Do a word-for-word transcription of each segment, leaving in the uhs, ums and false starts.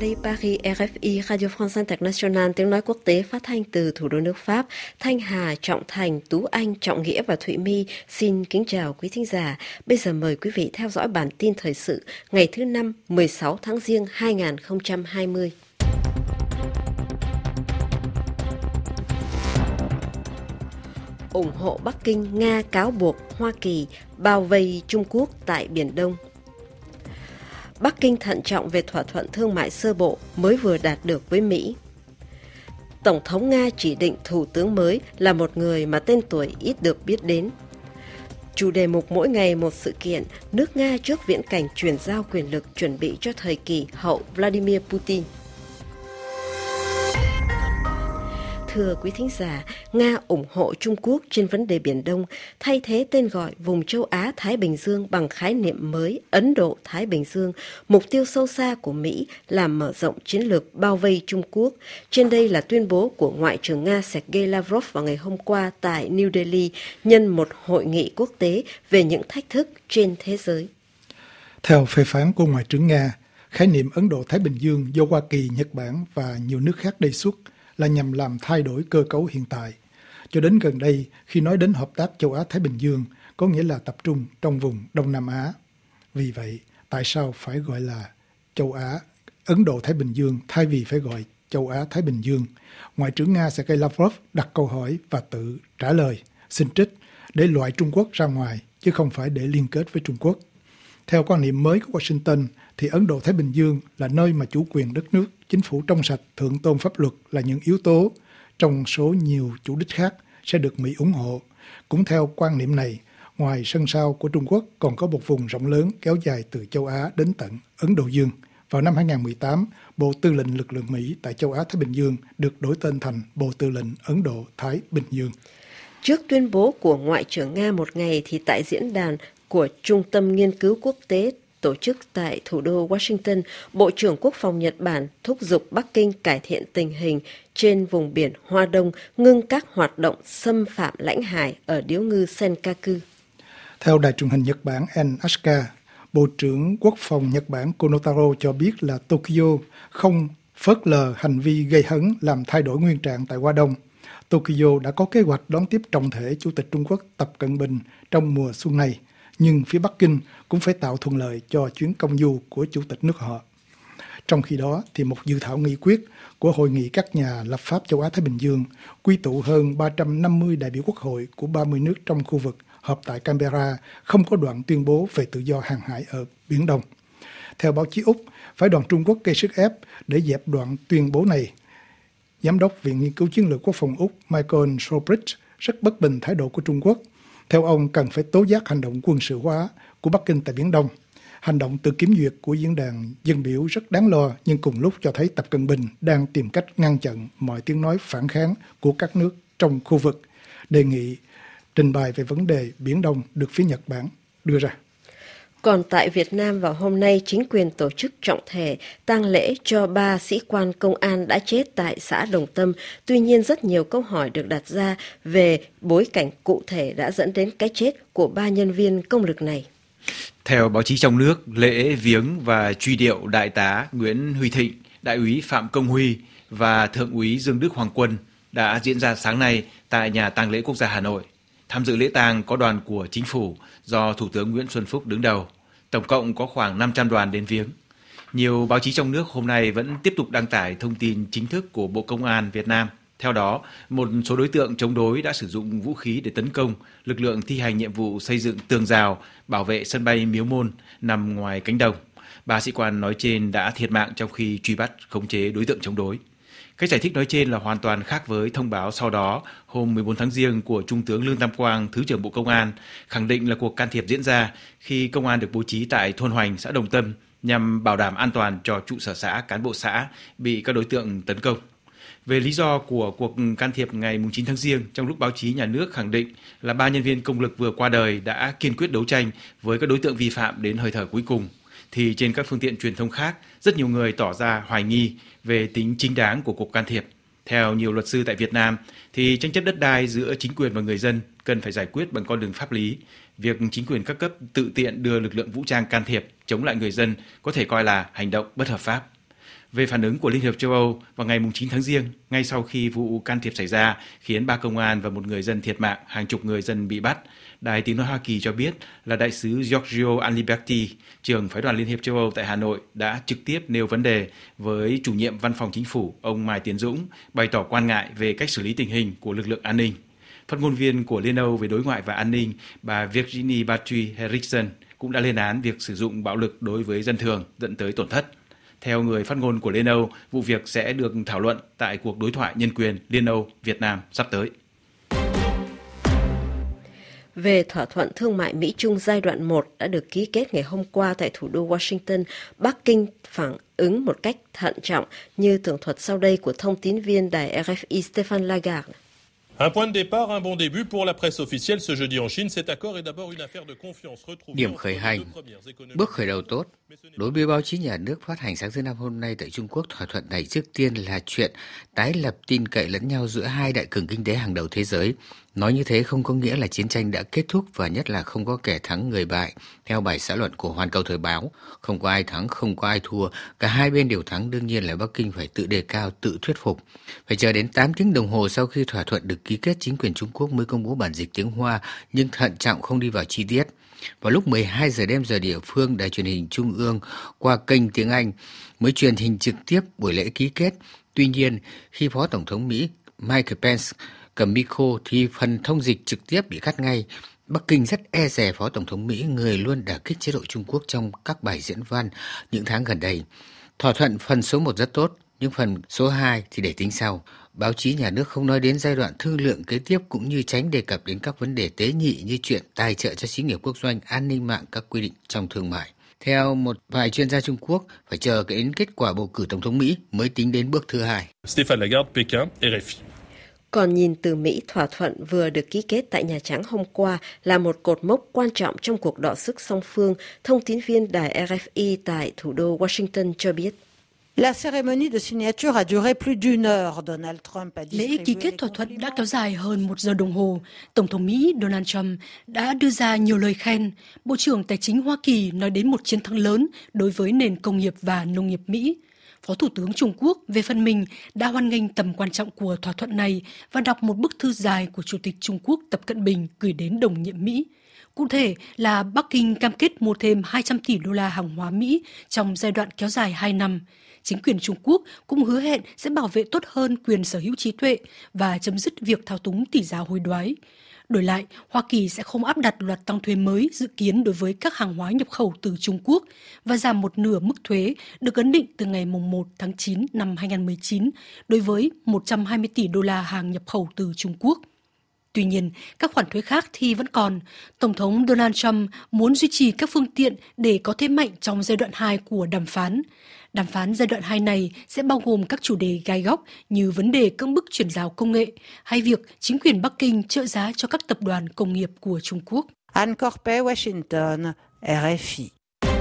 đây Paris, rờ ép i, Radio France International, tiếng nói quốc tế phát thanh từ thủ đô nước Pháp. Thanh Hà, Trọng Thành, Tú Anh, Trọng Nghĩa và Thụy My xin kính chào quý thính giả. Bây giờ mời quý vị theo dõi bản tin thời sự ngày thứ năm, mười sáu tháng Giêng hai nghìn không trăm hai mươi. Ủng hộ Bắc Kinh, Nga cáo buộc Hoa Kỳ bao vây Trung Quốc tại Biển Đông. Bắc Kinh thận trọng về thỏa thuận thương mại sơ bộ mới vừa đạt được với Mỹ. Tổng thống Nga chỉ định thủ tướng mới là một người mà tên tuổi ít được biết đến. Chủ đề mục mỗi ngày một sự kiện, nước Nga trước viễn cảnh chuyển giao quyền lực chuẩn bị cho thời kỳ hậu Vladimir Putin. Thưa quý thính giả, Nga ủng hộ Trung Quốc trên vấn đề Biển Đông, thay thế tên gọi vùng châu Á-Thái Bình Dương bằng khái niệm mới Ấn Độ-Thái Bình Dương. Mục tiêu sâu xa của Mỹ là mở rộng chiến lược bao vây Trung Quốc. Trên đây là tuyên bố của Ngoại trưởng Nga Sergei Lavrov vào ngày hôm qua tại New Delhi nhân một hội nghị quốc tế về những thách thức trên thế giới. Theo phê phán của Ngoại trưởng Nga, khái niệm Ấn Độ-Thái Bình Dương do Hoa Kỳ, Nhật Bản và nhiều nước khác đề xuất là nhằm làm thay đổi cơ cấu hiện tại. Cho đến gần đây, khi nói đến hợp tác châu Á-Thái Bình Dương, có nghĩa là tập trung trong vùng Đông Nam Á. Vì vậy, tại sao phải gọi là châu Á, Ấn Độ-Thái Bình Dương thay vì phải gọi châu Á-Thái Bình Dương? Ngoại trưởng Nga Sergei Lavrov đặt câu hỏi và tự trả lời, xin trích, để loại Trung Quốc ra ngoài, chứ không phải để liên kết với Trung Quốc. Theo quan niệm mới của Washington, thì Ấn Độ-Thái Bình Dương là nơi mà chủ quyền đất nước, chính phủ trong sạch, thượng tôn pháp luật là những yếu tố trong số nhiều chủ đích khác sẽ được Mỹ ủng hộ. Cũng theo quan niệm này, ngoài sân sau của Trung Quốc còn có một vùng rộng lớn kéo dài từ châu Á đến tận Ấn Độ Dương. Vào năm hai nghìn không trăm mười tám, Bộ Tư lệnh Lực lượng Mỹ tại châu Á-Thái Bình Dương được đổi tên thành Bộ Tư lệnh Ấn Độ-Thái Bình Dương. Trước tuyên bố của Ngoại trưởng Nga một ngày thì tại diễn đàn của Trung tâm Nghiên cứu Quốc tế tổ chức tại thủ đô Washington, Bộ trưởng Quốc phòng Nhật Bản thúc giục Bắc Kinh cải thiện tình hình trên vùng biển Hoa Đông, ngưng các hoạt động xâm phạm lãnh hải ở điếu ngư Senkaku. Theo đài truyền hình Nhật Bản en hát ca, Bộ trưởng Quốc phòng Nhật Bản Konotaro cho biết là Tokyo không phớt lờ hành vi gây hấn làm thay đổi nguyên trạng tại Hoa Đông. Tokyo đã có kế hoạch đón tiếp trọng thể Chủ tịch Trung Quốc Tập Cận Bình trong mùa xuân này, nhưng phía Bắc Kinh cũng phải tạo thuận lợi cho chuyến công du của Chủ tịch nước họ. Trong khi đó, thì một dự thảo nghị quyết của Hội nghị các nhà lập pháp châu Á-Thái Bình Dương quy tụ hơn ba trăm năm mươi đại biểu quốc hội của ba mươi nước trong khu vực họp tại Canberra không có đoạn tuyên bố về tự do hàng hải ở Biển Đông. Theo báo chí Úc, phái đoàn Trung Quốc gây sức ép để dẹp đoạn tuyên bố này. Giám đốc Viện Nghiên cứu Chiến lược Quốc phòng Úc Michael Showbridge rất bất bình thái độ của Trung Quốc. Theo ông, cần phải tố giác hành động quân sự hóa của Bắc Kinh tại Biển Đông. Hành động tự kiểm duyệt của diễn đàn dân biểu rất đáng lo, nhưng cùng lúc cho thấy Tập Cận Bình đang tìm cách ngăn chặn mọi tiếng nói phản kháng của các nước trong khu vực. Đề nghị trình bày về vấn đề Biển Đông được phía Nhật Bản đưa ra. Còn tại Việt Nam vào hôm nay, chính quyền tổ chức trọng thể tang lễ cho ba sĩ quan công an đã chết tại xã Đồng Tâm. Tuy nhiên, rất nhiều câu hỏi được đặt ra về bối cảnh cụ thể đã dẫn đến cái chết của ba nhân viên công lực này. Theo báo chí trong nước, lễ viếng và truy điệu Đại tá Nguyễn Huy Thịnh, Đại úy Phạm Công Huy và Thượng úy Dương Đức Hoàng Quân đã diễn ra sáng nay tại Nhà tang lễ quốc gia Hà Nội. Tham dự lễ tang có đoàn của chính phủ do Thủ tướng Nguyễn Xuân Phúc đứng đầu. Tổng cộng có khoảng năm trăm đoàn đến viếng. Nhiều báo chí trong nước hôm nay vẫn tiếp tục đăng tải thông tin chính thức của Bộ Công an Việt Nam. Theo đó, một số đối tượng chống đối đã sử dụng vũ khí để tấn công lực lượng thi hành nhiệm vụ xây dựng tường rào, bảo vệ sân bay Miếu Môn nằm ngoài cánh đồng. Ba sĩ quan nói trên đã thiệt mạng trong khi truy bắt khống chế đối tượng chống đối. Cách giải thích nói trên là hoàn toàn khác với thông báo sau đó hôm mười bốn tháng Giêng của Trung tướng Lương Tam Quang, Thứ trưởng Bộ Công an, khẳng định là cuộc can thiệp diễn ra khi công an được bố trí tại thôn Hoành, xã Đồng Tâm nhằm bảo đảm an toàn cho trụ sở xã, cán bộ xã bị các đối tượng tấn công. Về lý do của cuộc can thiệp ngày chín tháng Giêng, trong lúc báo chí nhà nước khẳng định là ba nhân viên công lực vừa qua đời đã kiên quyết đấu tranh với các đối tượng vi phạm đến hơi thở cuối cùng, thì trên các phương tiện truyền thông khác, rất nhiều người tỏ ra hoài nghi về tính chính đáng của cuộc can thiệp. Theo nhiều luật sư tại Việt Nam, thì tranh chấp đất đai giữa chính quyền và người dân cần phải giải quyết bằng con đường pháp lý. Việc chính quyền các cấp tự tiện đưa lực lượng vũ trang can thiệp chống lại người dân có thể coi là hành động bất hợp pháp. về phản ứng của Liên hiệp châu Âu vào ngày chín tháng Giêng, ngay sau khi vụ can thiệp xảy ra khiến ba công an và một người dân thiệt mạng, hàng chục người dân bị bắt, Đài Tiếng nói Hoa Kỳ cho biết là đại sứ Giorgio Aliberti, trưởng phái đoàn Liên hiệp châu Âu tại Hà Nội, đã trực tiếp nêu vấn đề với chủ nhiệm văn phòng chính phủ, ông Mai Tiến Dũng, bày tỏ quan ngại về cách xử lý tình hình của lực lượng an ninh. Phát ngôn viên của Liên Âu về đối ngoại và an ninh, bà Virginie Batui Henriksen, cũng đã lên án việc sử dụng bạo lực đối với dân thường dẫn tới tổn thất. Theo người phát ngôn của Liên Âu, vụ việc sẽ được thảo luận tại cuộc đối thoại nhân quyền Liên Âu Việt Nam sắp tới. Về thỏa thuận thương mại Mỹ-Trung giai đoạn một đã được ký kết ngày hôm qua tại thủ đô Washington, Bắc Kinh phản ứng một cách thận trọng như tường thuật sau đây của thông tín viên đài R F I Stéphane Lagarde. Un point de départ, un bon début pour la presse officielle ce jeudi en Chine. Cet accord est d'abord une affaire de confiance retrouvée. Điểm khởi hành, bước khởi đầu tốt. Đối với báo chí nhà nước phát hành sáng thứ Năm hôm nay tại Trung Quốc, thỏa thuận này trước tiên là chuyện tái lập tin cậy lẫn nhau giữa hai đại cường kinh tế hàng đầu thế giới. Nói như thế không có nghĩa là chiến tranh đã kết thúc và nhất là không có kẻ thắng người bại. Theo bài xã luận của Hoàn Cầu Thời báo, không có ai thắng, không có ai thua. Cả hai bên đều thắng, đương nhiên là Bắc Kinh phải tự đề cao, tự thuyết phục. Phải chờ đến tám tiếng đồng hồ sau khi thỏa thuận được ký kết, chính quyền Trung Quốc mới công bố bản dịch tiếng Hoa, nhưng thận trọng không đi vào chi tiết. Vào lúc mười hai giờ đêm giờ địa phương, đài truyền hình Trung ương qua kênh tiếng Anh mới truyền hình trực tiếp buổi lễ ký kết. Tuy nhiên, khi Phó Tổng thống Mỹ Mike Pence cầm micro thì phần thông dịch trực tiếp bị cắt ngay. Bắc Kinh rất e dè Phó Tổng thống Mỹ, người luôn đả kích chế độ Trung Quốc trong các bài diễn văn những tháng gần đây. Thỏa thuận phần số một rất tốt, nhưng phần số hai thì để tính sau. Báo chí nhà nước không nói đến giai đoạn thương lượng kế tiếp cũng như tránh đề cập đến các vấn đề tế nhị như chuyện tài trợ cho xí nghiệp quốc doanh, an ninh mạng, các quy định trong thương mại. Theo một vài chuyên gia Trung Quốc, phải chờ đến kết quả bầu cử Tổng thống Mỹ mới tính đến bước thứ hai. Stéphane Lagarde, Pékin, R F I. Còn nhìn từ Mỹ, thỏa thuận vừa được ký kết tại Nhà Trắng hôm qua là một cột mốc quan trọng trong cuộc đọ sức song phương, thông tín viên đài R F I tại thủ đô Washington cho biết. La cérémonie de signature a duré plus d'une heure. Donald Trump a Lễ ký kết thỏa thuận đã kéo dài hơn một giờ đồng hồ. Tổng thống Mỹ Donald Trump đã đưa ra nhiều lời khen. Bộ trưởng Tài chính Hoa Kỳ nói đến một chiến thắng lớn đối với nền công nghiệp và nông nghiệp Mỹ. Phó Thủ tướng Trung Quốc về phần mình đã hoan nghênh tầm quan trọng của thỏa thuận này và đọc một bức thư dài của Chủ tịch Trung Quốc Tập Cận Bình gửi đến đồng nhiệm Mỹ. Cụ thể là Bắc Kinh cam kết mua thêm hai trăm tỷ đô la hàng hóa Mỹ trong giai đoạn kéo dài hai năm. Chính quyền Trung Quốc cũng hứa hẹn sẽ bảo vệ tốt hơn quyền sở hữu trí tuệ và chấm dứt việc thao túng tỷ giá hối đoái. Đổi lại, Hoa Kỳ sẽ không áp đặt loạt tăng thuế mới dự kiến đối với các hàng hóa nhập khẩu từ Trung Quốc và giảm một nửa mức thuế được ấn định từ ngày một tháng chín năm hai nghìn không trăm mười chín đối với một trăm hai mươi tỷ đô la hàng nhập khẩu từ Trung Quốc. Tuy nhiên, các khoản thuế khác thì vẫn còn. Tổng thống Donald Trump muốn duy trì các phương tiện để có thế mạnh trong giai đoạn hai của đàm phán. Đàm phán giai đoạn hai này sẽ bao gồm các chủ đề gai góc như vấn đề cưỡng bức chuyển giao công nghệ hay việc chính quyền Bắc Kinh trợ giá cho các tập đoàn công nghiệp của Trung Quốc. Anne Corpet, Washington, R F I.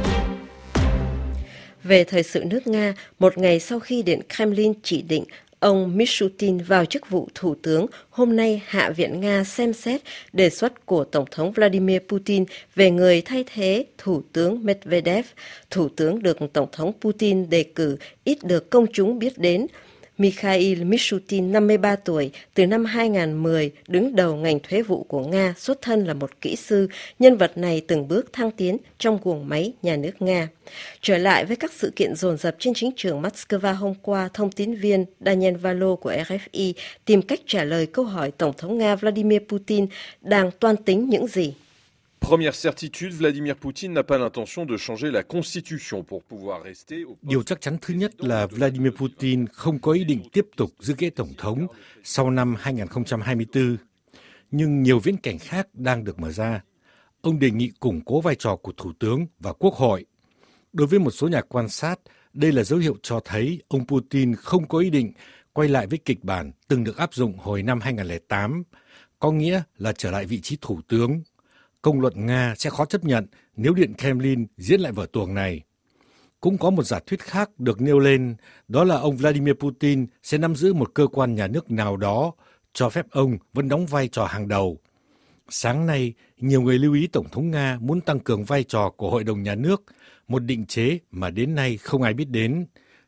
Về thời sự nước Nga, một ngày sau khi Điện Kremlin chỉ định ông Mishutin vào chức vụ thủ tướng, hôm nay Hạ viện Nga xem xét đề xuất của Tổng thống Vladimir Putin về người thay thế Thủ tướng Medvedev. Thủ tướng được Tổng thống Putin đề cử ít được công chúng biết đến. Mikhail Mishutin, năm mươi ba tuổi, từ năm hai nghìn không trăm mười, đứng đầu ngành thuế vụ của Nga, xuất thân là một kỹ sư. Nhân vật này từng bước thăng tiến trong guồng máy nhà nước Nga. Trở lại với các sự kiện dồn dập trên chính trường Moscow hôm qua, thông tín viên Daniel Valo của R F I tìm cách trả lời câu hỏi Tổng thống Nga Vladimir Putin đang toan tính những gì. Première certitude, Vladimir Poutine n'a pas l'intention de changer la constitution pour pouvoir rester au poste. Điều chắc chắn thứ nhất là Vladimir Putin không có ý định tiếp tục giữ ghế tổng thống sau năm hai nghìn không trăm hai mươi tư. Nhưng nhiều viễn cảnh khác đang được mở ra. Ông đề nghị củng cố vai trò của Thủ tướng và Quốc hội. Đối với một số nhà quan sát, đây là dấu hiệu cho thấy ông Putin không có ý định quay lại với kịch bản từng được áp dụng hồi năm hai nghìn không trăm lẻ tám, có nghĩa là trở lại vị trí Thủ tướng. Công luận Nga sẽ khó chấp nhận nếu Điện Kremlin diễn lại vở tuồng này. Cũng có một giả thuyết khác được nêu lên, đó là ông Vladimir Putin sẽ nắm giữ một cơ quan nhà nước nào đó, cho phép ông vẫn đóng vai trò hàng đầu. Sáng nay, nhiều người lưu ý Tổng thống Nga muốn tăng cường vai trò của Hội đồng Nhà nước, một định chế mà đến nay không ai biết đến.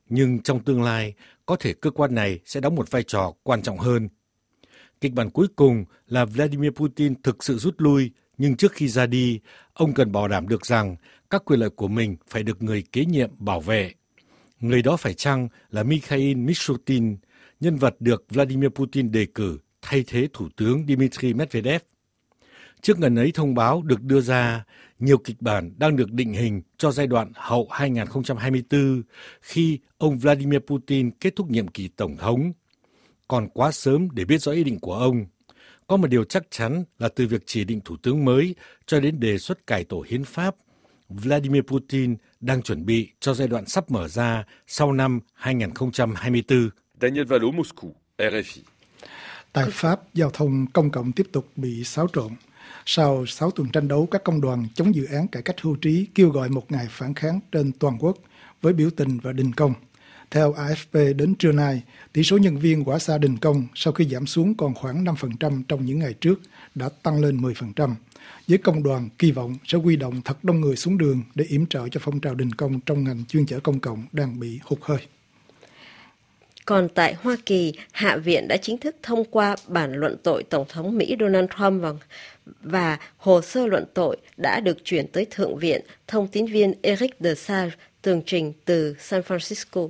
nhưng trong tương lai có thể cơ quan này sẽ đóng một vai trò quan trọng hơn. Kịch bản cuối cùng là Vladimir Putin thực sự rút lui, nhưng trước khi ra đi, ông cần bảo đảm được rằng các quyền lợi của mình phải được người kế nhiệm bảo vệ. Người đó phải chăng là Mikhail Mishustin, nhân vật được Vladimir Putin đề cử thay thế Thủ tướng Dmitry Medvedev. Trước ngần ấy thông báo được đưa ra, nhiều kịch bản đang được định hình cho giai đoạn hậu hai không hai tư khi ông Vladimir Putin kết thúc nhiệm kỳ tổng thống. Còn quá sớm để biết rõ ý định của ông. Có một điều chắc chắn là từ việc chỉ định thủ tướng mới cho đến đề xuất cải tổ hiến pháp, Vladimir Putin đang chuẩn bị cho giai đoạn sắp mở ra sau năm hai không hai tư. Daniel Valo, Moscou, R F I. Tại Pháp, giao thông công cộng tiếp tục bị xáo trộn. Sau sáu tuần tranh đấu, các công đoàn chống dự án cải cách hưu trí kêu gọi một ngày phản kháng trên toàn quốc với biểu tình và đình công. Theo A F P, đến trưa nay, tỷ số nhân viên quả xa đình công sau khi giảm xuống còn khoảng năm phần trăm trong những ngày trước đã tăng lên mười phần trăm. Giới công đoàn kỳ vọng sẽ huy động thật đông người xuống đường để yểm trợ cho phong trào đình công trong ngành chuyên chở công cộng đang bị hụt hơi. Còn tại Hoa Kỳ, Hạ viện đã chính thức thông qua bản luận tội Tổng thống Mỹ Donald Trump và, và hồ sơ luận tội đã được chuyển tới Thượng viện, thông tín viên Eric de Sage tường trình từ San Francisco.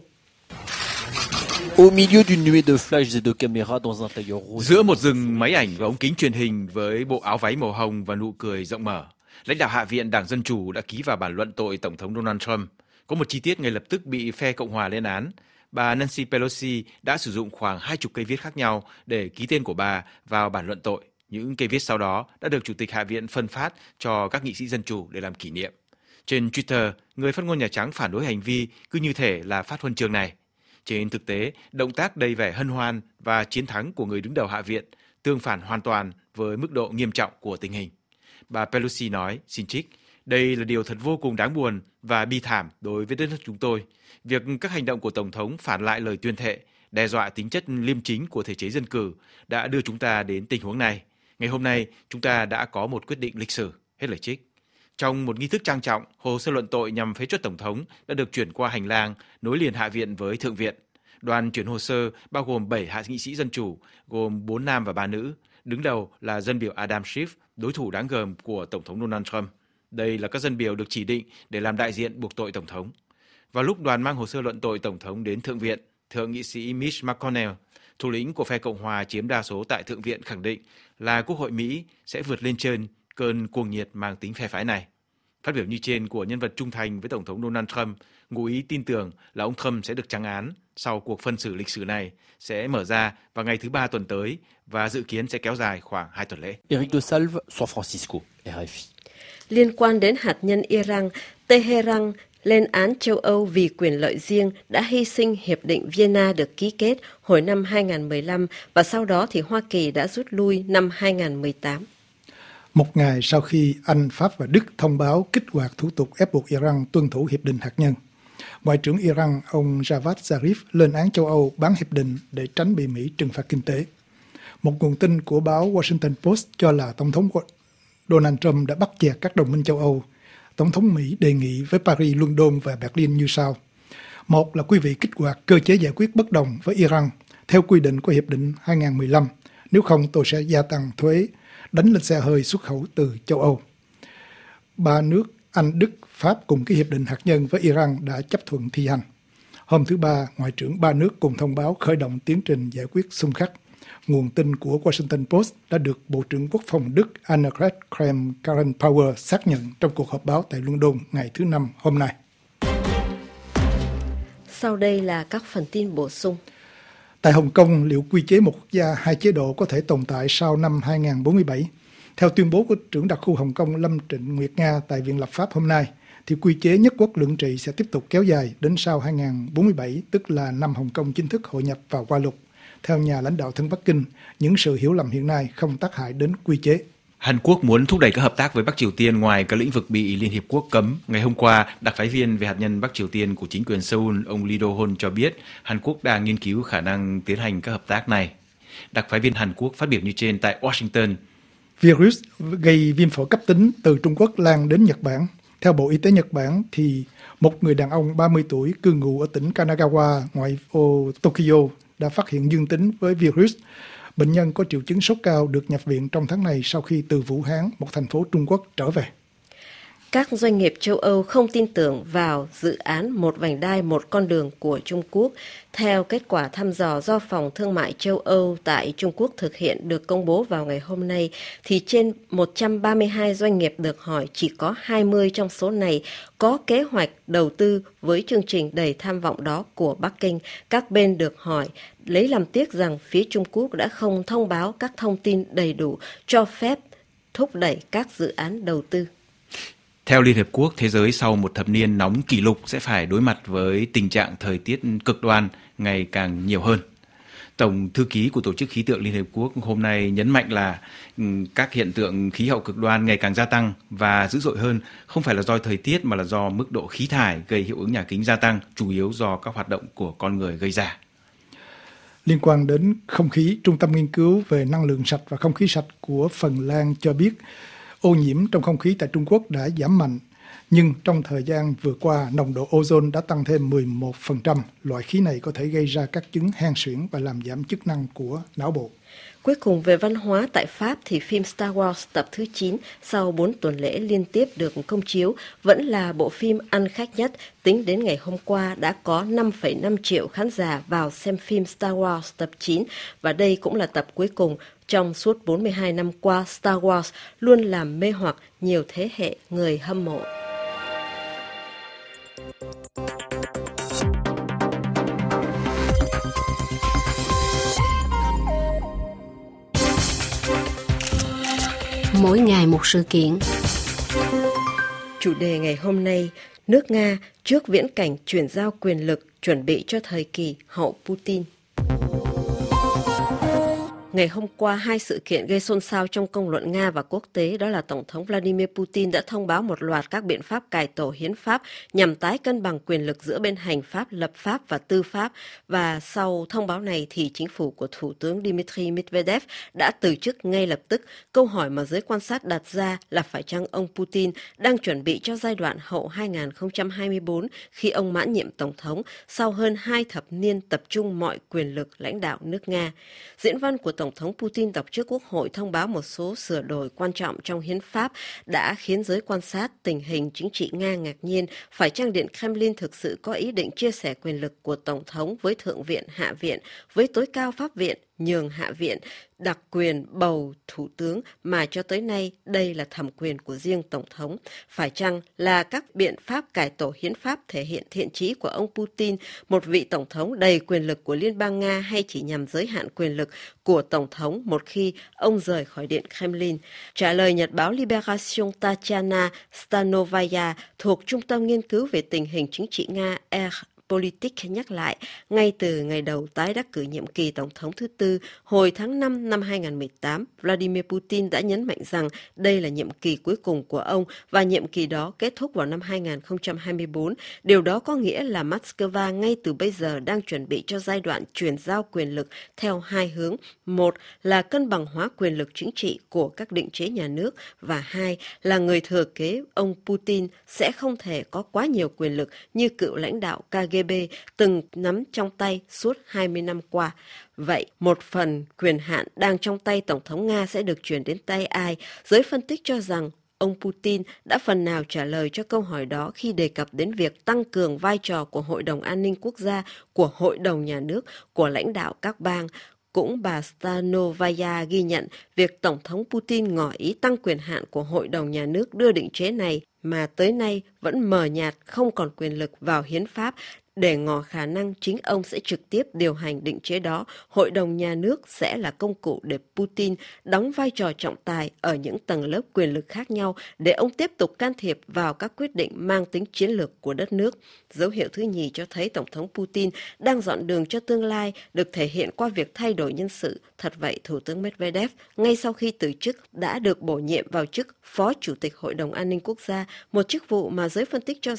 Giữa một rừng máy ảnh và ống kính truyền hình với bộ áo váy màu hồng và nụ cười rộng mở, lãnh đạo Hạ viện Đảng Dân Chủ đã ký vào bản luận tội Tổng thống Donald Trump. Có một chi tiết ngay lập tức bị phe Cộng hòa lên án. Bà Nancy Pelosi đã sử dụng khoảng hai chục cây viết khác nhau để ký tên của bà vào bản luận tội. Những cây viết sau đó đã được Chủ tịch Hạ viện phân phát cho các nghị sĩ Dân Chủ để làm kỷ niệm. Trên Twitter, người phát ngôn Nhà Trắng phản đối hành vi cứ như thể là phát huân chương này. Trên thực tế, động tác đầy vẻ hân hoan và chiến thắng của người đứng đầu Hạ viện tương phản hoàn toàn với mức độ nghiêm trọng của tình hình. Bà Pelosi nói, xin trích, đây là điều thật vô cùng đáng buồn và bi thảm đối với đất nước chúng tôi. Việc các hành động của Tổng thống phản lại lời tuyên thệ, đe dọa tính chất liêm chính của thể chế dân cử đã đưa chúng ta đến tình huống này. Ngày hôm nay, chúng ta đã có một quyết định lịch sử. Hết lời trích. Trong một nghi thức trang trọng, hồ sơ luận tội nhằm phế truất Tổng thống đã được chuyển qua hành lang nối liền Hạ viện với Thượng viện. Đoàn chuyển hồ sơ bao gồm bảy hạ nghị sĩ Dân Chủ, gồm bốn nam và ba nữ. Đứng đầu là dân biểu Adam Schiff, đối thủ đáng gờm của Tổng thống Donald Trump. Đây là các dân biểu được chỉ định để làm đại diện buộc tội Tổng thống. Vào lúc đoàn mang hồ sơ luận tội Tổng thống đến Thượng viện, Thượng nghị sĩ Mitch McConnell, thủ lĩnh của phe Cộng hòa chiếm đa số tại Thượng viện, khẳng định là Quốc hội Mỹ sẽ vượt lên trên cơn cuồng nhiệt mang tính phe phái này. Phát biểu như trên của nhân vật trung thành với Tổng thống Donald Trump, ngụ ý tin tưởng là ông Trump sẽ được trắng án sau cuộc phân xử lịch sử này sẽ mở ra vào ngày thứ Ba tuần tới và dự kiến sẽ kéo dài khoảng hai tuần lễ. Eric de Salve, San Francisco, R F I. Liên quan đến hạt nhân Iran, Tehran lên án châu Âu vì quyền lợi riêng đã hy sinh Hiệp định Vienna được ký kết hồi năm hai không một lăm và sau đó thì Hoa Kỳ đã rút lui năm hai không một tám. Một ngày sau khi Anh, Pháp và Đức thông báo kích hoạt thủ tục ép buộc Iran tuân thủ hiệp định hạt nhân, Ngoại trưởng Iran ông Javad Zarif lên án châu Âu bán hiệp định để tránh bị Mỹ trừng phạt kinh tế. Một nguồn tin của báo Washington Post cho là Tổng thống Donald Trump đã bắt chẹt các đồng minh châu Âu. Tổng thống Mỹ đề nghị với Paris, London và Berlin như sau. Một là quý vị kích hoạt cơ chế giải quyết bất đồng với Iran theo quy định của Hiệp định hai không một lăm. Nếu không, tôi sẽ gia tăng thuế đánh lên xe hơi xuất khẩu từ châu Âu. Ba nước Anh, Đức, Pháp cùng ký hiệp định hạt nhân với Iran đã chấp thuận thi hành. Hôm thứ Ba, Ngoại trưởng ba nước cùng thông báo khởi động tiến trình giải quyết xung khắc. Nguồn tin của Washington Post đã được Bộ trưởng Quốc phòng Đức Annegret Kramp-Karrenbauer xác nhận trong cuộc họp báo tại London ngày thứ Năm hôm nay. Sau đây là các phần tin bổ sung. Tại Hồng Kông, liệu quy chế một quốc gia hai chế độ có thể tồn tại sau năm hai không bốn bảy? Theo tuyên bố của trưởng đặc khu Hồng Kông Lâm Trịnh Nguyệt Nga tại Viện Lập pháp hôm nay, thì quy chế nhất quốc lượng trị sẽ tiếp tục kéo dài đến sau hai không bốn bảy, tức là năm Hồng Kông chính thức hội nhập vào Hoa Lục. Theo nhà lãnh đạo thân Bắc Kinh, những sự hiểu lầm hiện nay không tác hại đến quy chế. Hàn Quốc muốn thúc đẩy các hợp tác với Bắc Triều Tiên ngoài các lĩnh vực bị Liên Hiệp Quốc cấm. Ngày hôm qua, đặc phái viên về hạt nhân Bắc Triều Tiên của chính quyền Seoul, ông Lee Do-hon cho biết Hàn Quốc đang nghiên cứu khả năng tiến hành các hợp tác này. Đặc phái viên Hàn Quốc phát biểu như trên tại Washington. Virus gây viêm phổi cấp tính từ Trung Quốc lan đến Nhật Bản. Theo Bộ Y tế Nhật Bản thì một người đàn ông ba mươi tuổi cư ngụ ở tỉnh Kanagawa, ngoại ô Tokyo đã phát hiện dương tính với virus. Bệnh nhân có triệu chứng sốt cao được nhập viện trong tháng này sau khi từ Vũ Hán, một thành phố Trung Quốc, trở về. Các doanh nghiệp châu Âu không tin tưởng vào dự án một vành đai một con đường của Trung Quốc. Theo kết quả thăm dò do Phòng Thương mại châu Âu tại Trung Quốc thực hiện được công bố vào ngày hôm nay, thì trên một trăm ba mươi hai doanh nghiệp được hỏi, chỉ có hai mươi trong số này có kế hoạch đầu tư với chương trình đầy tham vọng đó của Bắc Kinh. Các bên được hỏi lấy làm tiếc rằng phía Trung Quốc đã không thông báo các thông tin đầy đủ cho phép thúc đẩy các dự án đầu tư. Theo Liên Hợp Quốc, thế giới sau một thập niên nóng kỷ lục sẽ phải đối mặt với tình trạng thời tiết cực đoan ngày càng nhiều hơn. Tổng thư ký của Tổ chức Khí tượng Liên Hợp Quốc hôm nay nhấn mạnh là các hiện tượng khí hậu cực đoan ngày càng gia tăng và dữ dội hơn không phải là do thời tiết mà là do mức độ khí thải gây hiệu ứng nhà kính gia tăng, chủ yếu do các hoạt động của con người gây ra. Liên quan đến không khí, Trung tâm Nghiên cứu về năng lượng sạch và không khí sạch của Phần Lan cho biết ô nhiễm trong không khí tại Trung Quốc đã giảm mạnh, nhưng trong thời gian vừa qua, nồng độ ozone đã tăng thêm mười một phần trăm. Loại khí này có thể gây ra các chứng hen suyễn và làm giảm chức năng của não bộ. Cuối cùng về văn hóa, tại Pháp thì phim Star Wars tập thứ chín sau bốn tuần lễ liên tiếp được công chiếu vẫn là bộ phim ăn khách nhất. Tính đến ngày hôm qua đã có năm phẩy năm triệu khán giả vào xem phim Star Wars tập chín, và đây cũng là tập cuối cùng. Trong suốt bốn mươi hai năm qua, Star Wars luôn làm mê hoặc nhiều thế hệ người hâm mộ. Mỗi ngày một sự kiện. Chủ đề ngày hôm nay, nước Nga trước viễn cảnh chuyển giao quyền lực chuẩn bị cho thời kỳ hậu Putin. Ngày hôm qua, hai sự kiện gây xôn xao trong công luận Nga và quốc tế, đó là Tổng thống Vladimir Putin đã thông báo một loạt các biện pháp cải tổ hiến pháp nhằm tái cân bằng quyền lực giữa bên hành pháp, lập pháp và tư pháp. Và sau thông báo này thì chính phủ của Thủ tướng Dmitry Medvedev đã từ chức ngay lập tức. Câu hỏi mà giới quan sát đặt ra là phải chăng ông Putin đang chuẩn bị cho giai đoạn hậu hai không hai tư khi ông mãn nhiệm Tổng thống sau hơn hai thập niên tập trung mọi quyền lực lãnh đạo nước Nga. Diễn văn của Tổng thống Putin đọc trước Quốc hội thông báo một số sửa đổi quan trọng trong hiến pháp đã khiến giới quan sát tình hình chính trị Nga ngạc nhiên. Phải chăng Điện Kremlin thực sự có ý định chia sẻ quyền lực của Tổng thống với Thượng viện, Hạ viện, với tối cao Pháp viện, nhường Hạ viện, đặc quyền bầu Thủ tướng mà cho tới nay đây là thẩm quyền của riêng Tổng thống? Phải chăng là các biện pháp cải tổ hiến pháp thể hiện thiện chí của ông Putin, một vị Tổng thống đầy quyền lực của Liên bang Nga, hay chỉ nhằm giới hạn quyền lực của Tổng thống một khi ông rời khỏi Điện Kremlin? Trả lời nhật báo Liberation, Tatiana Stanovaya thuộc Trung tâm Nghiên cứu về tình hình chính trị Nga R Politics nhắc lại, ngay từ ngày đầu tái đắc cử nhiệm kỳ Tổng thống thứ tư, hồi tháng năm năm hai không một tám, Vladimir Putin đã nhấn mạnh rằng đây là nhiệm kỳ cuối cùng của ông và nhiệm kỳ đó kết thúc vào năm hai không hai tư. Điều đó có nghĩa là Moscow ngay từ bây giờ đang chuẩn bị cho giai đoạn chuyển giao quyền lực theo hai hướng. Một là cân bằng hóa quyền lực chính trị của các định chế nhà nước, và hai là người thừa kế ông Putin sẽ không thể có quá nhiều quyền lực như cựu lãnh đạo K G B từng nắm trong tay suốt hai mươi năm qua. Vậy, một phần quyền hạn đang trong tay Tổng thống Nga sẽ được chuyển đến tay ai? Giới phân tích cho rằng ông Putin đã phần nào trả lời cho câu hỏi đó khi đề cập đến việc tăng cường vai trò của Hội đồng An ninh Quốc gia, của Hội đồng Nhà nước, của lãnh đạo các bang. Cũng bà Stanovaya ghi nhận việc Tổng thống Putin ngỏ ý tăng quyền hạn của Hội đồng Nhà nước đưa định chế này mà tới nay vẫn mờ nhạt, không còn quyền lực vào hiến pháp, để ngỏ khả năng chính ông sẽ trực tiếp điều hành định chế đó. Hội đồng Nhà nước sẽ là công cụ để Putin đóng vai trò trọng tài ở những tầng lớp quyền lực khác nhau để ông tiếp tục can thiệp vào các quyết định mang tính chiến lược của đất nước. Dấu hiệu thứ nhì cho thấy Tổng thống Putin đang dọn đường cho tương lai được thể hiện qua việc thay đổi nhân sự. Thật vậy, Thủ tướng Medvedev ngay sau khi từ chức đã được bổ nhiệm vào chức Phó Chủ tịch Hội đồng An ninh Quốc gia, một chức vụ mà giới phân tích cho rằng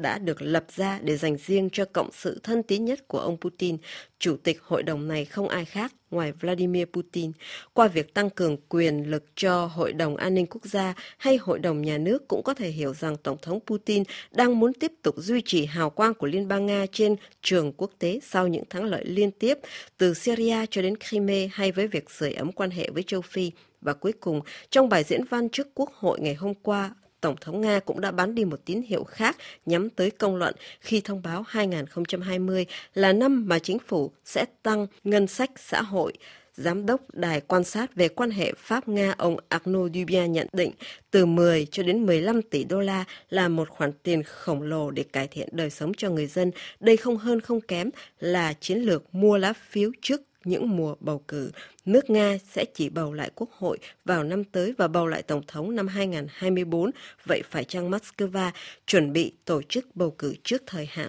đã được lập ra để dành riêng cho cộng sự thân tín nhất của ông Putin. Chủ tịch hội đồng này không ai khác ngoài Vladimir Putin. Qua việc tăng cường quyền lực cho Hội đồng An ninh Quốc gia hay Hội đồng Nhà nước, cũng có thể hiểu rằng Tổng thống Putin đang muốn tiếp tục duy trì hào quang của Liên bang Nga trên trường quốc tế sau những thắng lợi liên tiếp từ Syria cho đến Crimea, hay với việc sưởi ấm quan hệ với châu Phi. Và cuối cùng, trong bài diễn văn trước Quốc hội ngày hôm qua, Tổng thống Nga cũng đã bắn đi một tín hiệu khác nhắm tới công luận khi thông báo hai không hai không là năm mà chính phủ sẽ tăng ngân sách xã hội. Giám đốc Đài quan sát về quan hệ Pháp-Nga ông Arnaud Dubien nhận định từ mười cho đến mười lăm tỷ đô la là một khoản tiền khổng lồ để cải thiện đời sống cho người dân. Đây không hơn không kém là chiến lược mua lá phiếu trước những mùa bầu cử. Nước Nga sẽ chỉ bầu lại quốc hội vào năm tới và bầu lại tổng thống năm hai không hai tư. Vậy phải chăng Moscow chuẩn bị tổ chức bầu cử trước thời hạn?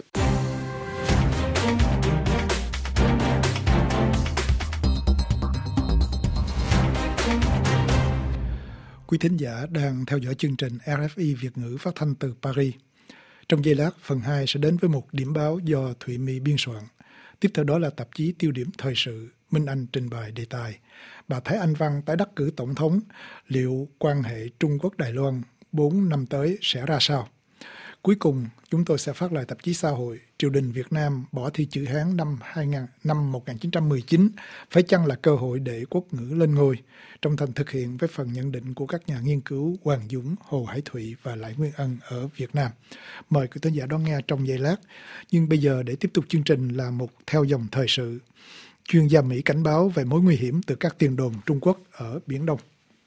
Quý thính giả đang theo dõi chương trình rờ ép i Việt ngữ phát thanh từ Paris. Trong giây lát, phần hai sẽ đến với một điểm báo do Thụy My biên soạn. Tiếp theo đó là tạp chí Tiêu điểm thời sự, Minh Anh trình bày đề tài. Bà Thái Anh Văn tái đắc cử tổng thống, liệu quan hệ Trung Quốc-Đài Loan bốn năm tới sẽ ra sao? Cuối cùng, chúng tôi sẽ phát lại tạp chí xã hội, triều đình Việt Nam bỏ thi chữ Hán năm, hai nghìn, năm một nghìn chín trăm mười chín, phải chăng là cơ hội để quốc ngữ lên ngôi? Trong thành thực hiện với phần nhận định của các nhà nghiên cứu Hoàng Dũng, Hồ Hải Thụy và Lại Nguyên Ân ở Việt Nam. Mời quý thính giả đón nghe trong giây lát. Nhưng bây giờ để tiếp tục chương trình là một theo dòng thời sự. Chuyên gia Mỹ cảnh báo về mối nguy hiểm từ các tiền đồn Trung Quốc ở Biển Đông.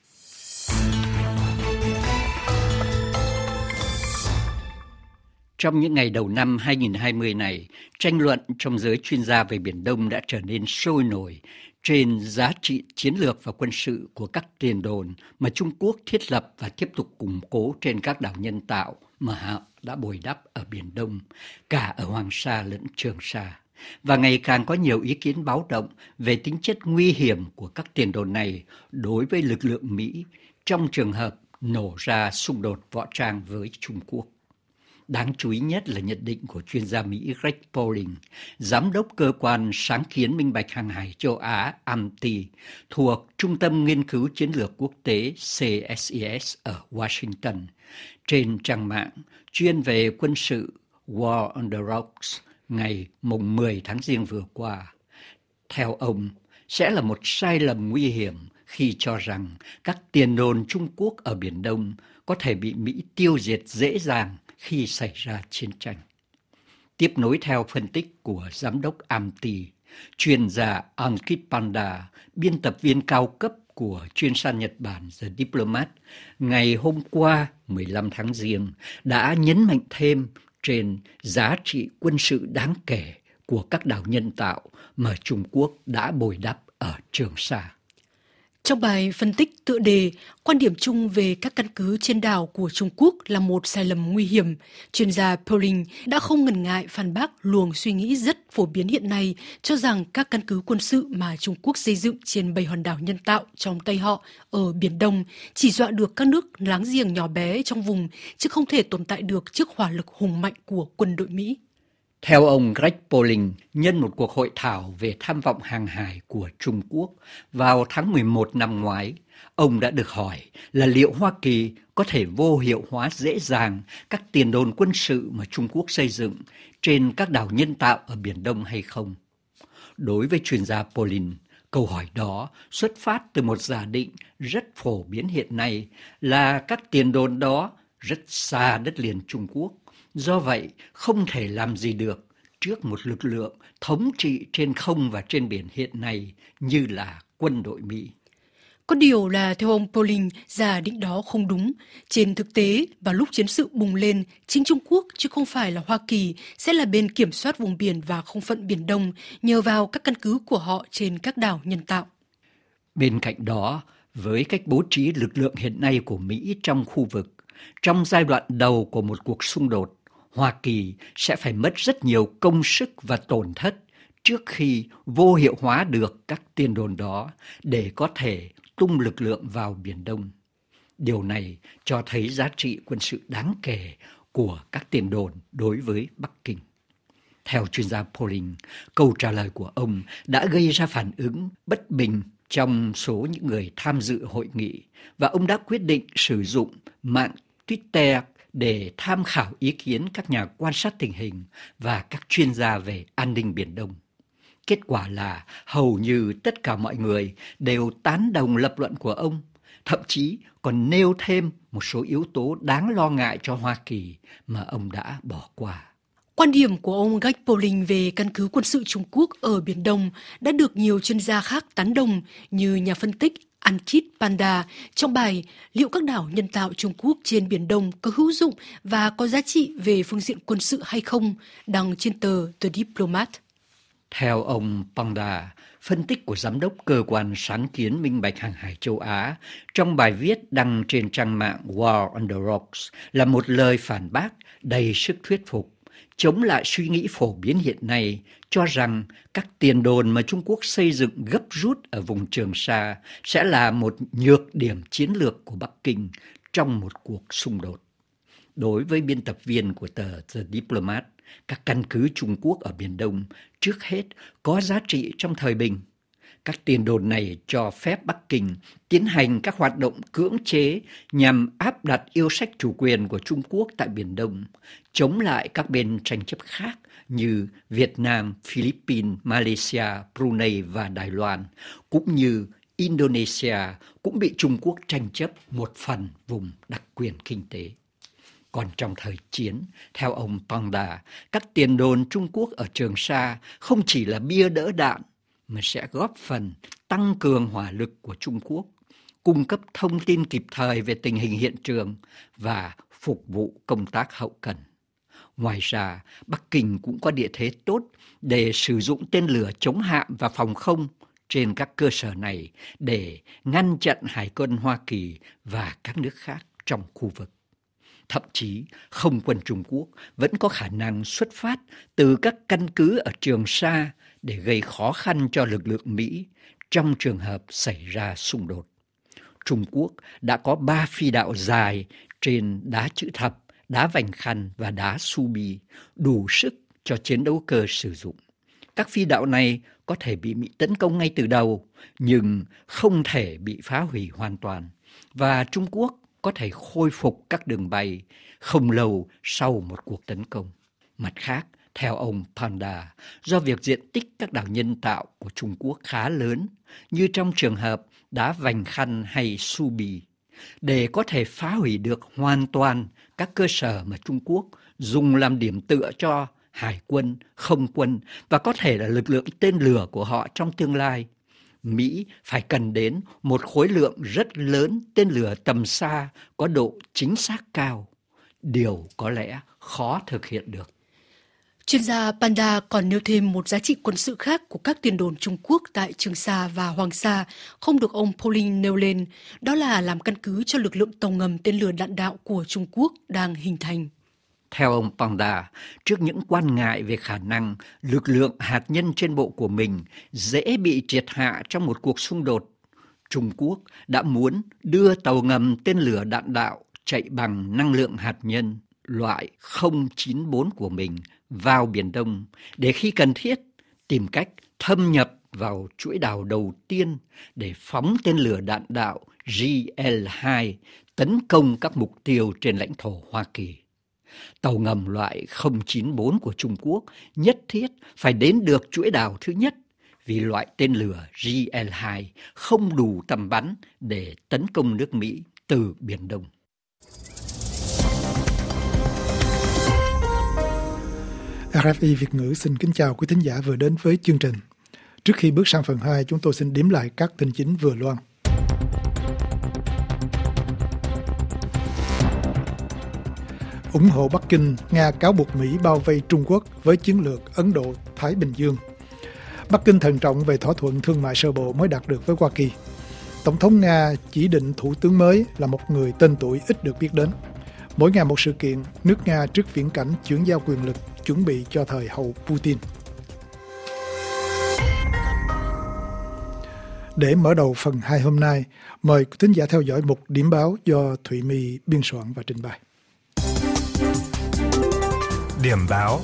Trong những ngày đầu năm hai không hai không này, tranh luận trong giới chuyên gia về Biển Đông đã trở nên sôi nổi trên giá trị chiến lược và quân sự của các tiền đồn mà Trung Quốc thiết lập và tiếp tục củng cố trên các đảo nhân tạo mà họ đã bồi đắp ở Biển Đông, cả ở Hoàng Sa lẫn Trường Sa. Và ngày càng có nhiều ý kiến báo động về tính chất nguy hiểm của các tiền đồn này đối với lực lượng Mỹ trong trường hợp nổ ra xung đột võ trang với Trung Quốc. Đáng chú ý nhất là nhận định của chuyên gia Mỹ Greg Pauling, giám đốc cơ quan sáng kiến minh bạch hàng hải châu Á A M T I thuộc Trung tâm Nghiên cứu Chiến lược Quốc tế C S I S ở Washington, trên trang mạng chuyên về quân sự War on the Rocks ngày mùng mười tháng Giêng vừa qua. Theo ông, sẽ là một sai lầm nguy hiểm khi cho rằng các tiền đồn Trung Quốc ở Biển Đông có thể bị Mỹ tiêu diệt dễ dàng khi xảy ra chiến tranh. Tiếp nối theo phân tích của giám đốc A M T I, chuyên gia Ankit Panda, biên tập viên cao cấp của chuyên san Nhật Bản The Diplomat, ngày hôm qua mười lăm tháng Giêng đã nhấn mạnh thêm trên giá trị quân sự đáng kể của các đảo nhân tạo mà Trung Quốc đã bồi đắp ở Trường Sa. Trong bài phân tích tựa đề, quan điểm chung về các căn cứ trên đảo của Trung Quốc là một sai lầm nguy hiểm, chuyên gia Pauling đã không ngần ngại phản bác luồng suy nghĩ rất phổ biến hiện nay cho rằng các căn cứ quân sự mà Trung Quốc xây dựng trên bầy hòn đảo nhân tạo trong tay họ ở Biển Đông chỉ dọa được các nước láng giềng nhỏ bé trong vùng, chứ không thể tồn tại được trước hỏa lực hùng mạnh của quân đội Mỹ. Theo ông Greg Pauling, nhân một cuộc hội thảo về tham vọng hàng hải của Trung Quốc vào tháng mười một năm ngoái, ông đã được hỏi là liệu Hoa Kỳ có thể vô hiệu hóa dễ dàng các tiền đồn quân sự mà Trung Quốc xây dựng trên các đảo nhân tạo ở Biển Đông hay không. Đối với chuyên gia Pauling, câu hỏi đó xuất phát từ một giả định rất phổ biến hiện nay là các tiền đồn đó rất xa đất liền Trung Quốc. Do vậy, không thể làm gì được trước một lực lượng thống trị trên không và trên biển hiện nay như là quân đội Mỹ. Có điều là theo ông Pauling, giả định đó không đúng. Trên thực tế, vào lúc chiến sự bùng lên, chính Trung Quốc chứ không phải là Hoa Kỳ sẽ là bên kiểm soát vùng biển và không phận Biển Đông nhờ vào các căn cứ của họ trên các đảo nhân tạo. Bên cạnh đó, với cách bố trí lực lượng hiện nay của Mỹ trong khu vực, trong giai đoạn đầu của một cuộc xung đột, Hoa Kỳ sẽ phải mất rất nhiều công sức và tổn thất trước khi vô hiệu hóa được các tiền đồn đó để có thể tung lực lượng vào Biển Đông. Điều này cho thấy giá trị quân sự đáng kể của các tiền đồn đối với Bắc Kinh. Theo chuyên gia Pauling, câu trả lời của ông đã gây ra phản ứng bất bình trong số những người tham dự hội nghị và ông đã quyết định sử dụng mạng Twitter để tham khảo ý kiến các nhà quan sát tình hình và các chuyên gia về an ninh Biển Đông. Kết quả là hầu như tất cả mọi người đều tán đồng lập luận của ông, thậm chí còn nêu thêm một số yếu tố đáng lo ngại cho Hoa Kỳ mà ông đã bỏ qua. Quan điểm của ông Greg Pauling về căn cứ quân sự Trung Quốc ở Biển Đông đã được nhiều chuyên gia khác tán đồng như nhà phân tích Ankit Panda trong bài Liệu các đảo nhân tạo Trung Quốc trên Biển Đông có hữu dụng và có giá trị về phương diện quân sự hay không, đăng trên tờ The Diplomat. Theo ông Panda, phân tích của Giám đốc Cơ quan Sáng kiến Minh bạch Hàng hải châu Á trong bài viết đăng trên trang mạng War on the Rocks là một lời phản bác đầy sức thuyết phục, chống lại suy nghĩ phổ biến hiện nay cho rằng các tiền đồn mà Trung Quốc xây dựng gấp rút ở vùng Trường Sa sẽ là một nhược điểm chiến lược của Bắc Kinh trong một cuộc xung đột. Đối với biên tập viên của tờ The Diplomat, các căn cứ Trung Quốc ở Biển Đông trước hết có giá trị trong thời bình. Các tiền đồn này cho phép Bắc Kinh tiến hành các hoạt động cưỡng chế nhằm áp đặt yêu sách chủ quyền của Trung Quốc tại Biển Đông, chống lại các bên tranh chấp khác như Việt Nam, Philippines, Malaysia, Brunei và Đài Loan, cũng như Indonesia cũng bị Trung Quốc tranh chấp một phần vùng đặc quyền kinh tế. Còn trong thời chiến, theo ông Panda, các tiền đồn Trung Quốc ở Trường Sa không chỉ là bia đỡ đạn, mà sẽ góp phần tăng cường hỏa lực của Trung Quốc, cung cấp thông tin kịp thời về tình hình hiện trường và phục vụ công tác hậu cần. Ngoài ra, Bắc Kinh cũng có địa thế tốt để sử dụng tên lửa chống hạm và phòng không trên các cơ sở này để ngăn chặn hải quân Hoa Kỳ và các nước khác trong khu vực. Thậm chí, không quân Trung Quốc vẫn có khả năng xuất phát từ các căn cứ ở Trường Sa để gây khó khăn cho lực lượng Mỹ trong trường hợp xảy ra xung đột. Trung Quốc đã có ba phi đạo dài trên đá chữ thập, đá vành khăn và đá Subi, đủ sức cho chiến đấu cơ sử dụng. Các phi đạo này có thể bị Mỹ tấn công ngay từ đầu, nhưng không thể bị phá hủy hoàn toàn, và Trung Quốc có thể khôi phục các đường bay không lâu sau một cuộc tấn công. Mặt khác, theo ông Panda, do việc diện tích các đảo nhân tạo của Trung Quốc khá lớn, như trong trường hợp đá vành khăn hay Subi, để có thể phá hủy được hoàn toàn các cơ sở mà Trung Quốc dùng làm điểm tựa cho hải quân, không quân và có thể là lực lượng tên lửa của họ trong tương lai, Mỹ phải cần đến một khối lượng rất lớn tên lửa tầm xa có độ chính xác cao, điều có lẽ khó thực hiện được. Chuyên gia Panda còn nêu thêm một giá trị quân sự khác của các tiền đồn Trung Quốc tại Trường Sa và Hoàng Sa không được ông Pauling nêu lên, đó là làm căn cứ cho lực lượng tàu ngầm tên lửa đạn đạo của Trung Quốc đang hình thành. Theo ông Panda, trước những quan ngại về khả năng lực lượng hạt nhân trên bộ của mình dễ bị triệt hạ trong một cuộc xung đột, Trung Quốc đã muốn đưa tàu ngầm tên lửa đạn đạo chạy bằng năng lượng hạt nhân loại không chín bốn của mình vào Biển Đông để khi cần thiết tìm cách thâm nhập vào chuỗi đảo đầu tiên để phóng tên lửa đạn đạo G L hai tấn công các mục tiêu trên lãnh thổ Hoa Kỳ. Tàu ngầm loại không chín bốn của Trung Quốc nhất thiết phải đến được chuỗi đảo thứ nhất vì loại tên lửa G L hai không đủ tầm bắn để tấn công nước Mỹ từ Biển Đông. rờ ép i Việt ngữ xin kính chào quý thính giả vừa đến với chương trình. Trước khi bước sang phần hai, chúng tôi xin điểm lại các tin chính vừa loan. Ủng hộ Bắc Kinh, Nga cáo buộc Mỹ bao vây Trung Quốc với chiến lược Ấn Độ-Thái Bình Dương. Bắc Kinh thận trọng về thỏa thuận thương mại sơ bộ mới đạt được với Hoa Kỳ. Tổng thống Nga chỉ định thủ tướng mới là một người tên tuổi ít được biết đến. Mỗi ngày một sự kiện, nước Nga trước viễn cảnh chuyển giao quyền lực chuẩn bị cho thời hậu Putin. Để mở đầu phần hai hôm nay, mời thính giả theo dõi một điểm báo do Thụy My biên soạn và trình bày. Điểm báo.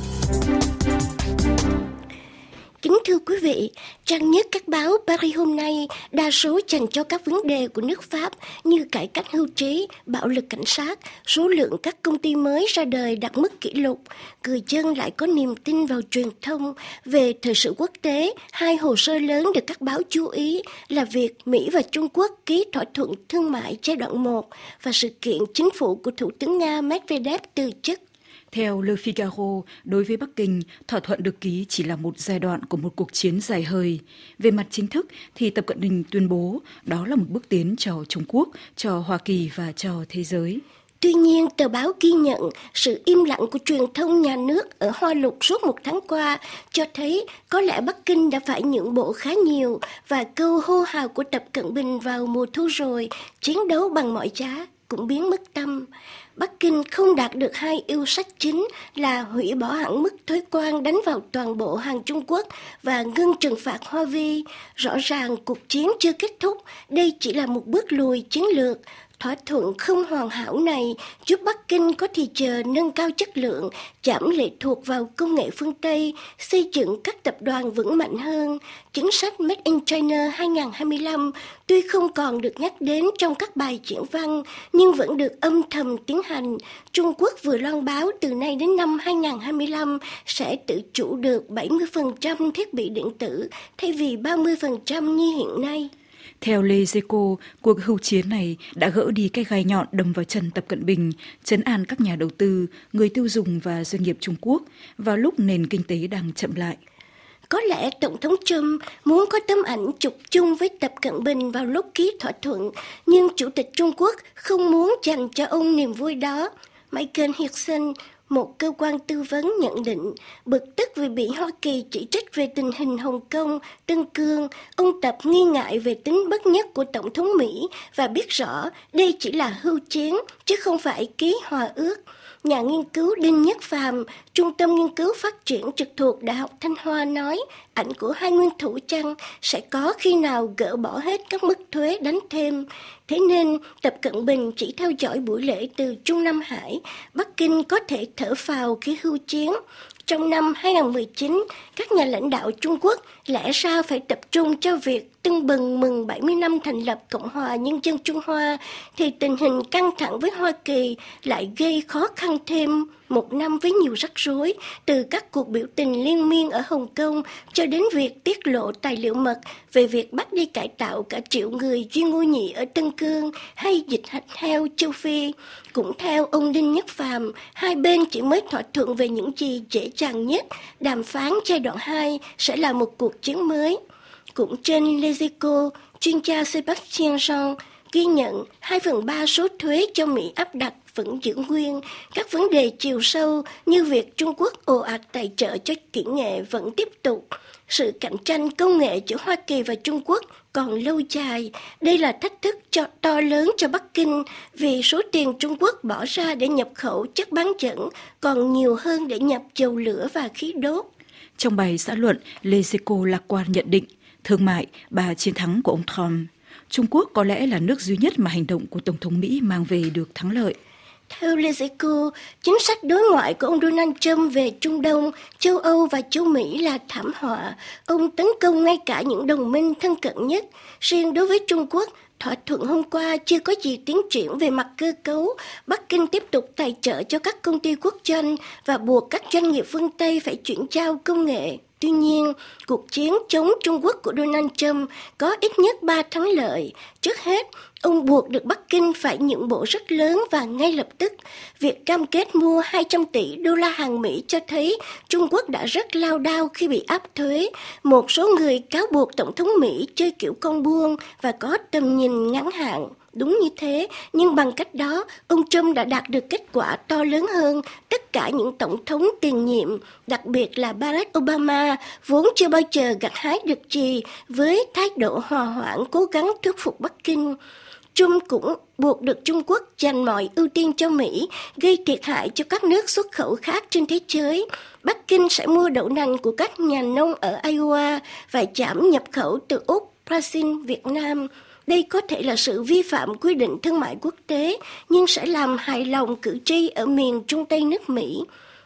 Kính thưa quý vị, trang nhất các báo Paris hôm nay đa số dành cho các vấn đề của nước Pháp như cải cách hưu trí, bạo lực cảnh sát, số lượng các công ty mới ra đời đạt mức kỷ lục. Người dân lại có niềm tin vào truyền thông. Về thời sự quốc tế, hai hồ sơ lớn được các báo chú ý là việc Mỹ và Trung Quốc ký thỏa thuận thương mại giai đoạn một và sự kiện chính phủ của Thủ tướng Nga Medvedev từ chức. Theo Le Figaro, đối với Bắc Kinh, thỏa thuận được ký chỉ là một giai đoạn của một cuộc chiến dài hơi. Về mặt chính thức thì Tập Cận Bình tuyên bố đó là một bước tiến cho Trung Quốc, cho Hoa Kỳ và cho thế giới. Tuy nhiên, tờ báo ghi nhận sự im lặng của truyền thông nhà nước ở Hoa Lục suốt một tháng qua cho thấy có lẽ Bắc Kinh đã phải nhượng bộ khá nhiều và câu hô hào của Tập Cận Bình vào mùa thu rồi, chiến đấu bằng mọi giá, cũng biến mất tâm. Bắc Kinh không đạt được hai yêu sách chính là hủy bỏ hẳn mức thuế quan đánh vào toàn bộ hàng Trung Quốc và ngưng trừng phạt Hoa Vi. Rõ ràng cuộc chiến chưa kết thúc, đây chỉ là một bước lùi chiến lược. Thỏa thuận không hoàn hảo này giúp Bắc Kinh có thì giờ nâng cao chất lượng, giảm lệ thuộc vào công nghệ phương Tây, xây dựng các tập đoàn vững mạnh hơn. Chính sách Made in China hai không hai lăm tuy không còn được nhắc đến trong các bài diễn văn, nhưng vẫn được âm thầm tiến hành. Trung Quốc vừa loan báo từ nay đến năm hai không hai lăm sẽ tự chủ được bảy mươi phần trăm thiết bị điện tử thay vì ba mươi phần trăm như hiện nay. Theo Les Echos, cuộc hưu chiến này đã gỡ đi cái gai nhọn đâm vào chân Tập Cận Bình, trấn an các nhà đầu tư, người tiêu dùng và doanh nghiệp Trung Quốc vào lúc nền kinh tế đang chậm lại. Có lẽ Tổng thống Trump muốn có tấm ảnh chụp chung với Tập Cận Bình vào lúc ký thỏa thuận, nhưng Chủ tịch Trung Quốc không muốn dành cho ông niềm vui đó. Michael Hirson, một cơ quan tư vấn nhận định, bực tức vì bị Hoa Kỳ chỉ trích về tình hình Hồng Kông, Tân Cương, ông Tập nghi ngại về tính bất nhất của Tổng thống Mỹ và biết rõ đây chỉ là hưu chiến chứ không phải ký hòa ước. Nhà nghiên cứu Đinh Nhất Phàm, Trung tâm Nghiên cứu Phát triển trực thuộc Đại học Thanh Hoa nói, ảnh của hai nguyên thủ chăng sẽ có khi nào gỡ bỏ hết các mức thuế đánh thêm. Thế nên, Tập Cận Bình chỉ theo dõi buổi lễ từ Trung Nam Hải, Bắc Kinh có thể thở phào khi hưu chiến. Trong năm hai không một chín, các nhà lãnh đạo Trung Quốc lẽ ra phải tập trung cho việc tưng bừng mừng bảy mươi năm thành lập Cộng hòa Nhân dân Trung Hoa, thì tình hình căng thẳng với Hoa Kỳ lại gây khó khăn thêm một năm với nhiều rắc rối, từ các cuộc biểu tình liên miên ở Hồng Kông cho đến việc tiết lộ tài liệu mật về việc bắt đi cải tạo cả triệu người duy ngô nhị ở Tân Cương hay dịch hạch heo châu Phi. Cũng theo ông Đinh Nhất Phàm, hai bên chỉ mới thỏa thuận về những gì dễ dàng nhất, đàm phán giai đoạn hai sẽ là một cuộc chiến mới. Cũng trên Les Echos, chuyên gia Sébastien Jean ghi nhận hai phần ba số thuế cho Mỹ áp đặt vẫn giữ nguyên. Các vấn đề chiều sâu như việc Trung Quốc ồ ạt tài trợ cho kỹ nghệ vẫn tiếp tục. Sự cạnh tranh công nghệ giữa Hoa Kỳ và Trung Quốc còn lâu dài. Đây là thách thức cho, to lớn cho Bắc Kinh vì số tiền Trung Quốc bỏ ra để nhập khẩu chất bán dẫn còn nhiều hơn để nhập dầu lửa và khí đốt. Trong bài xã luận, Les Echos lạc quan nhận định, thương mại và chiến thắng của ông Trump, Trung Quốc có lẽ là nước duy nhất mà hành động của Tổng thống Mỹ mang về được thắng lợi. Theo Les Echos, chính sách đối ngoại của ông Donald Trump về Trung Đông, châu Âu và châu Mỹ là thảm họa. Ông tấn công ngay cả những đồng minh thân cận nhất. Riêng đối với Trung Quốc, thỏa thuận hôm qua chưa có gì tiến triển về mặt cơ cấu. Bắc Kinh tiếp tục tài trợ cho các công ty quốc doanh và buộc các doanh nghiệp phương Tây phải chuyển giao công nghệ. Tuy nhiên, cuộc chiến chống Trung Quốc của Donald Trump có ít nhất ba thắng lợi. Trước hết, ông buộc được Bắc Kinh phải nhượng bộ rất lớn và ngay lập tức. Việc cam kết mua hai trăm tỷ đô la hàng Mỹ cho thấy Trung Quốc đã rất lao đao khi bị áp thuế. Một số người cáo buộc Tổng thống Mỹ chơi kiểu con buôn và có tầm nhìn ngắn hạn. Đúng như thế, nhưng bằng cách đó, ông Trump đã đạt được kết quả to lớn hơn tất cả những tổng thống tiền nhiệm, đặc biệt là Barack Obama, vốn chưa bao giờ gặt hái được gì với thái độ hòa hoãn cố gắng thuyết phục Bắc Kinh. Trump cũng buộc được Trung Quốc dành mọi ưu tiên cho Mỹ, gây thiệt hại cho các nước xuất khẩu khác trên thế giới. Bắc Kinh sẽ mua đậu nành của các nhà nông ở Iowa và giảm nhập khẩu từ Úc, Brazil, Việt Nam. Đây có thể là sự vi phạm quy định thương mại quốc tế, nhưng sẽ làm hài lòng cử tri ở miền Trung Tây nước Mỹ.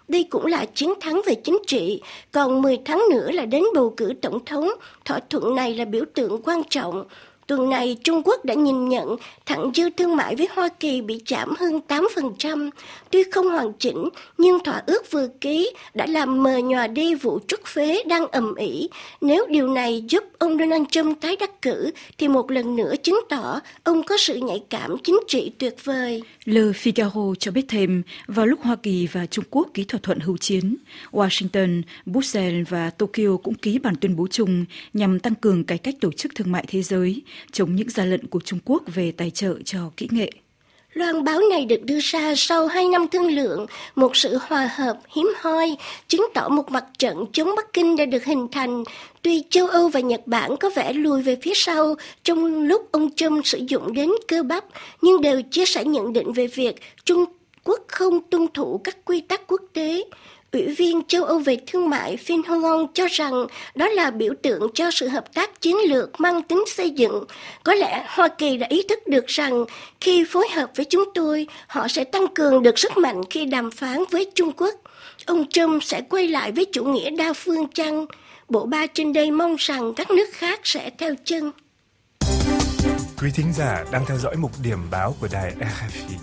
Đây cũng là chiến thắng về chính trị, còn mười tháng nữa là đến bầu cử tổng thống. Thỏa thuận này là biểu tượng quan trọng. Tuần này, Trung Quốc đã nhìn nhận thặng dư thương mại với Hoa Kỳ bị giảm hơn tám phần trăm. Tuy không hoàn chỉnh, nhưng thỏa ước vừa ký đã làm mờ nhòa đi vụ trút phế đang ầm ĩ. Nếu điều này giúp ông Donald Trump tái đắc cử, thì một lần nữa chứng tỏ ông có sự nhạy cảm chính trị tuyệt vời. Le Figaro cho biết thêm, vào lúc Hoa Kỳ và Trung Quốc ký thỏa thuận hữu chiến, Washington, Brussels và Tokyo cũng ký bản tuyên bố chung nhằm tăng cường cải cách tổ chức thương mại thế giới, chống những gian lận của Trung Quốc về tài trợ cho kỹ nghệ. Loan báo này được đưa ra sau hai năm thương lượng, một sự hòa hợp hiếm hoi, chứng tỏ một mặt trận chống Bắc Kinh đã được hình thành. Tuy châu Âu và Nhật Bản có vẻ lùi về phía sau trong lúc ông Trump sử dụng đến cơ bắp, nhưng đều chia sẻ nhận định về việc Trung Quốc không tuân thủ các quy tắc quốc tế. Ủy viên châu Âu về thương mại Phil Hogan cho rằng đó là biểu tượng cho sự hợp tác chiến lược mang tính xây dựng. Có lẽ Hoa Kỳ đã ý thức được rằng khi phối hợp với chúng tôi, họ sẽ tăng cường được sức mạnh khi đàm phán với Trung Quốc. Ông Trump sẽ quay lại với chủ nghĩa đa phương chăng? Bộ ba trên đây mong rằng các nước khác sẽ theo chân. Quý thính giả đang theo dõi mục điểm báo của đài rờ ép i.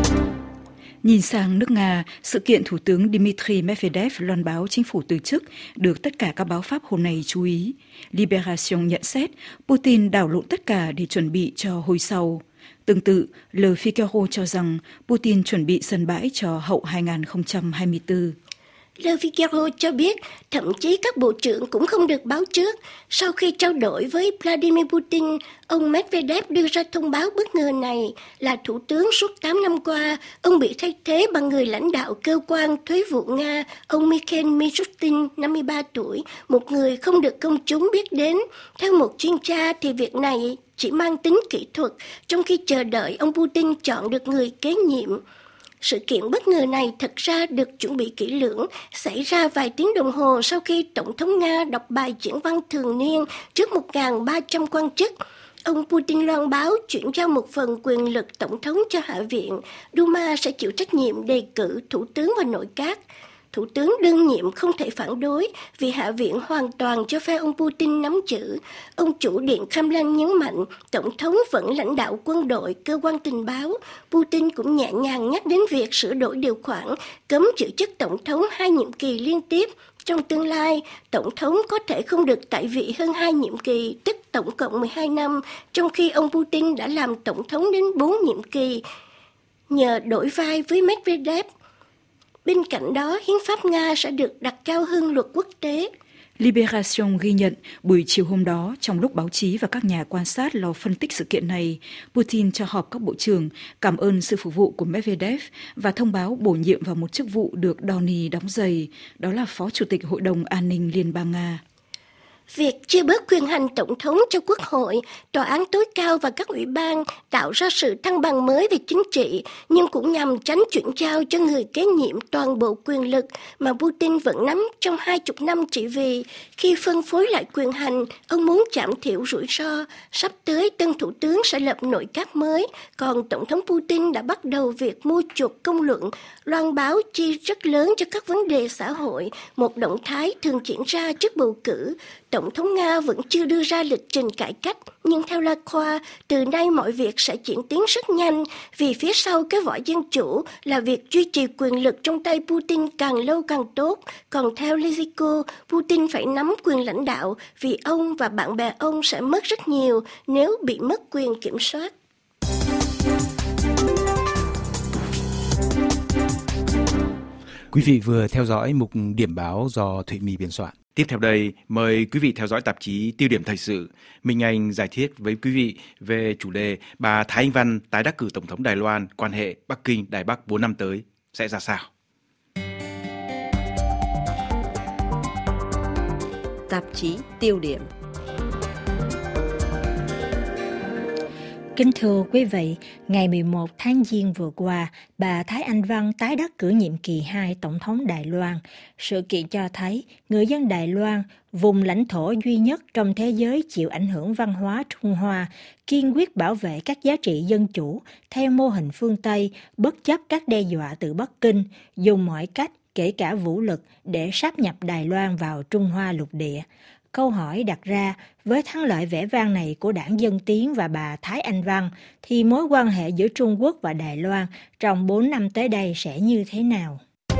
Nhìn sang nước Nga, sự kiện Thủ tướng Dmitry Medvedev loan báo chính phủ từ chức được tất cả các báo Pháp hôm nay chú ý. Libération nhận xét Putin đảo lộn tất cả để chuẩn bị cho hồi sau. Tương tự, Le Figaro cho rằng Putin chuẩn bị sân bãi cho hậu hai không hai tư. Le Figaro cho biết thậm chí các bộ trưởng cũng không được báo trước. Sau khi trao đổi với Vladimir Putin, ông Medvedev đưa ra thông báo bất ngờ này. Là thủ tướng suốt tám năm qua, ông bị thay thế bằng người lãnh đạo cơ quan thuế vụ Nga, ông Mikhail Mishustin, năm mươi ba tuổi, một người không được công chúng biết đến. Theo một chuyên gia thì việc này chỉ mang tính kỹ thuật, trong khi chờ đợi ông Putin chọn được người kế nhiệm. Sự kiện bất ngờ này thật ra được chuẩn bị kỹ lưỡng, xảy ra vài tiếng đồng hồ sau khi Tổng thống Nga đọc bài diễn văn thường niên trước một nghìn ba trăm quan chức. Ông Putin loan báo chuyển giao một phần quyền lực tổng thống cho Hạ viện. Duma sẽ chịu trách nhiệm đề cử thủ tướng và nội các. Thủ tướng đương nhiệm không thể phản đối vì Hạ viện hoàn toàn cho phép ông Putin nắm giữ. Ông chủ điện Kremlin nhấn mạnh Tổng thống vẫn lãnh đạo quân đội, cơ quan tình báo. Putin cũng nhẹ nhàng nhắc đến việc sửa đổi điều khoản cấm giữ chức Tổng thống hai nhiệm kỳ liên tiếp. Trong tương lai, Tổng thống có thể không được tại vị hơn hai nhiệm kỳ, tức tổng cộng mười hai năm, trong khi ông Putin đã làm Tổng thống đến bốn nhiệm kỳ, nhờ đổi vai với Medvedev. Bên cạnh đó, hiến pháp Nga sẽ được đặt cao hơn luật quốc tế. Libération ghi nhận buổi chiều hôm đó, trong lúc báo chí và các nhà quan sát lo phân tích sự kiện này, Putin cho họp các bộ trưởng cảm ơn sự phục vụ của Medvedev và thông báo bổ nhiệm vào một chức vụ được Dony đóng giày, đó là Phó Chủ tịch Hội đồng An ninh Liên bang Nga. Việc chia bớt quyền hành tổng thống cho Quốc hội, Tòa án tối cao và các ủy ban tạo ra sự thăng bằng mới về chính trị, nhưng cũng nhằm tránh chuyển giao cho người kế nhiệm toàn bộ quyền lực mà Putin vẫn nắm trong hai chục năm trị vì. Khi phân phối lại quyền hành, ông muốn giảm thiểu rủi ro. Sắp tới, tân thủ tướng sẽ lập nội các mới, còn Tổng thống Putin đã bắt đầu việc mua chuộc công luận, loan báo chi rất lớn cho các vấn đề xã hội, một động thái thường diễn ra trước bầu cử. Tổng thống Nga vẫn chưa đưa ra lịch trình cải cách, nhưng theo La Croix, từ nay mọi việc sẽ chuyển tiến rất nhanh, vì phía sau cái vỏ dân chủ là việc duy trì quyền lực trong tay Putin càng lâu càng tốt. Còn theo Lezico, Putin phải nắm quyền lãnh đạo vì ông và bạn bè ông sẽ mất rất nhiều nếu bị mất quyền kiểm soát. Quý vị vừa theo dõi mục điểm báo do Thụy My biên soạn. Tiếp theo đây, mời quý vị theo dõi tạp chí Tiêu điểm thời sự. Minh Anh giải thích với quý vị về chủ đề bà Thái Anh Văn tái đắc cử Tổng thống Đài Loan, quan hệ Bắc Kinh Đài Bắc bốn năm tới sẽ ra sao? Tạp chí Tiêu điểm. Kính thưa quý vị, ngày mười một tháng Giêng vừa qua, bà Thái Anh Văn tái đắc cử nhiệm kỳ hai Tổng thống Đài Loan. Sự kiện cho thấy người dân Đài Loan, vùng lãnh thổ duy nhất trong thế giới chịu ảnh hưởng văn hóa Trung Hoa, kiên quyết bảo vệ các giá trị dân chủ theo mô hình phương Tây, bất chấp các đe dọa từ Bắc Kinh, dùng mọi cách kể cả vũ lực, để sáp nhập Đài Loan vào Trung Hoa lục địa. Câu hỏi đặt ra, với thắng lợi vẻ vang này của đảng Dân Tiến và bà Thái Anh Văn, thì mối quan hệ giữa Trung Quốc và Đài Loan trong bốn năm tới đây sẽ như thế nào?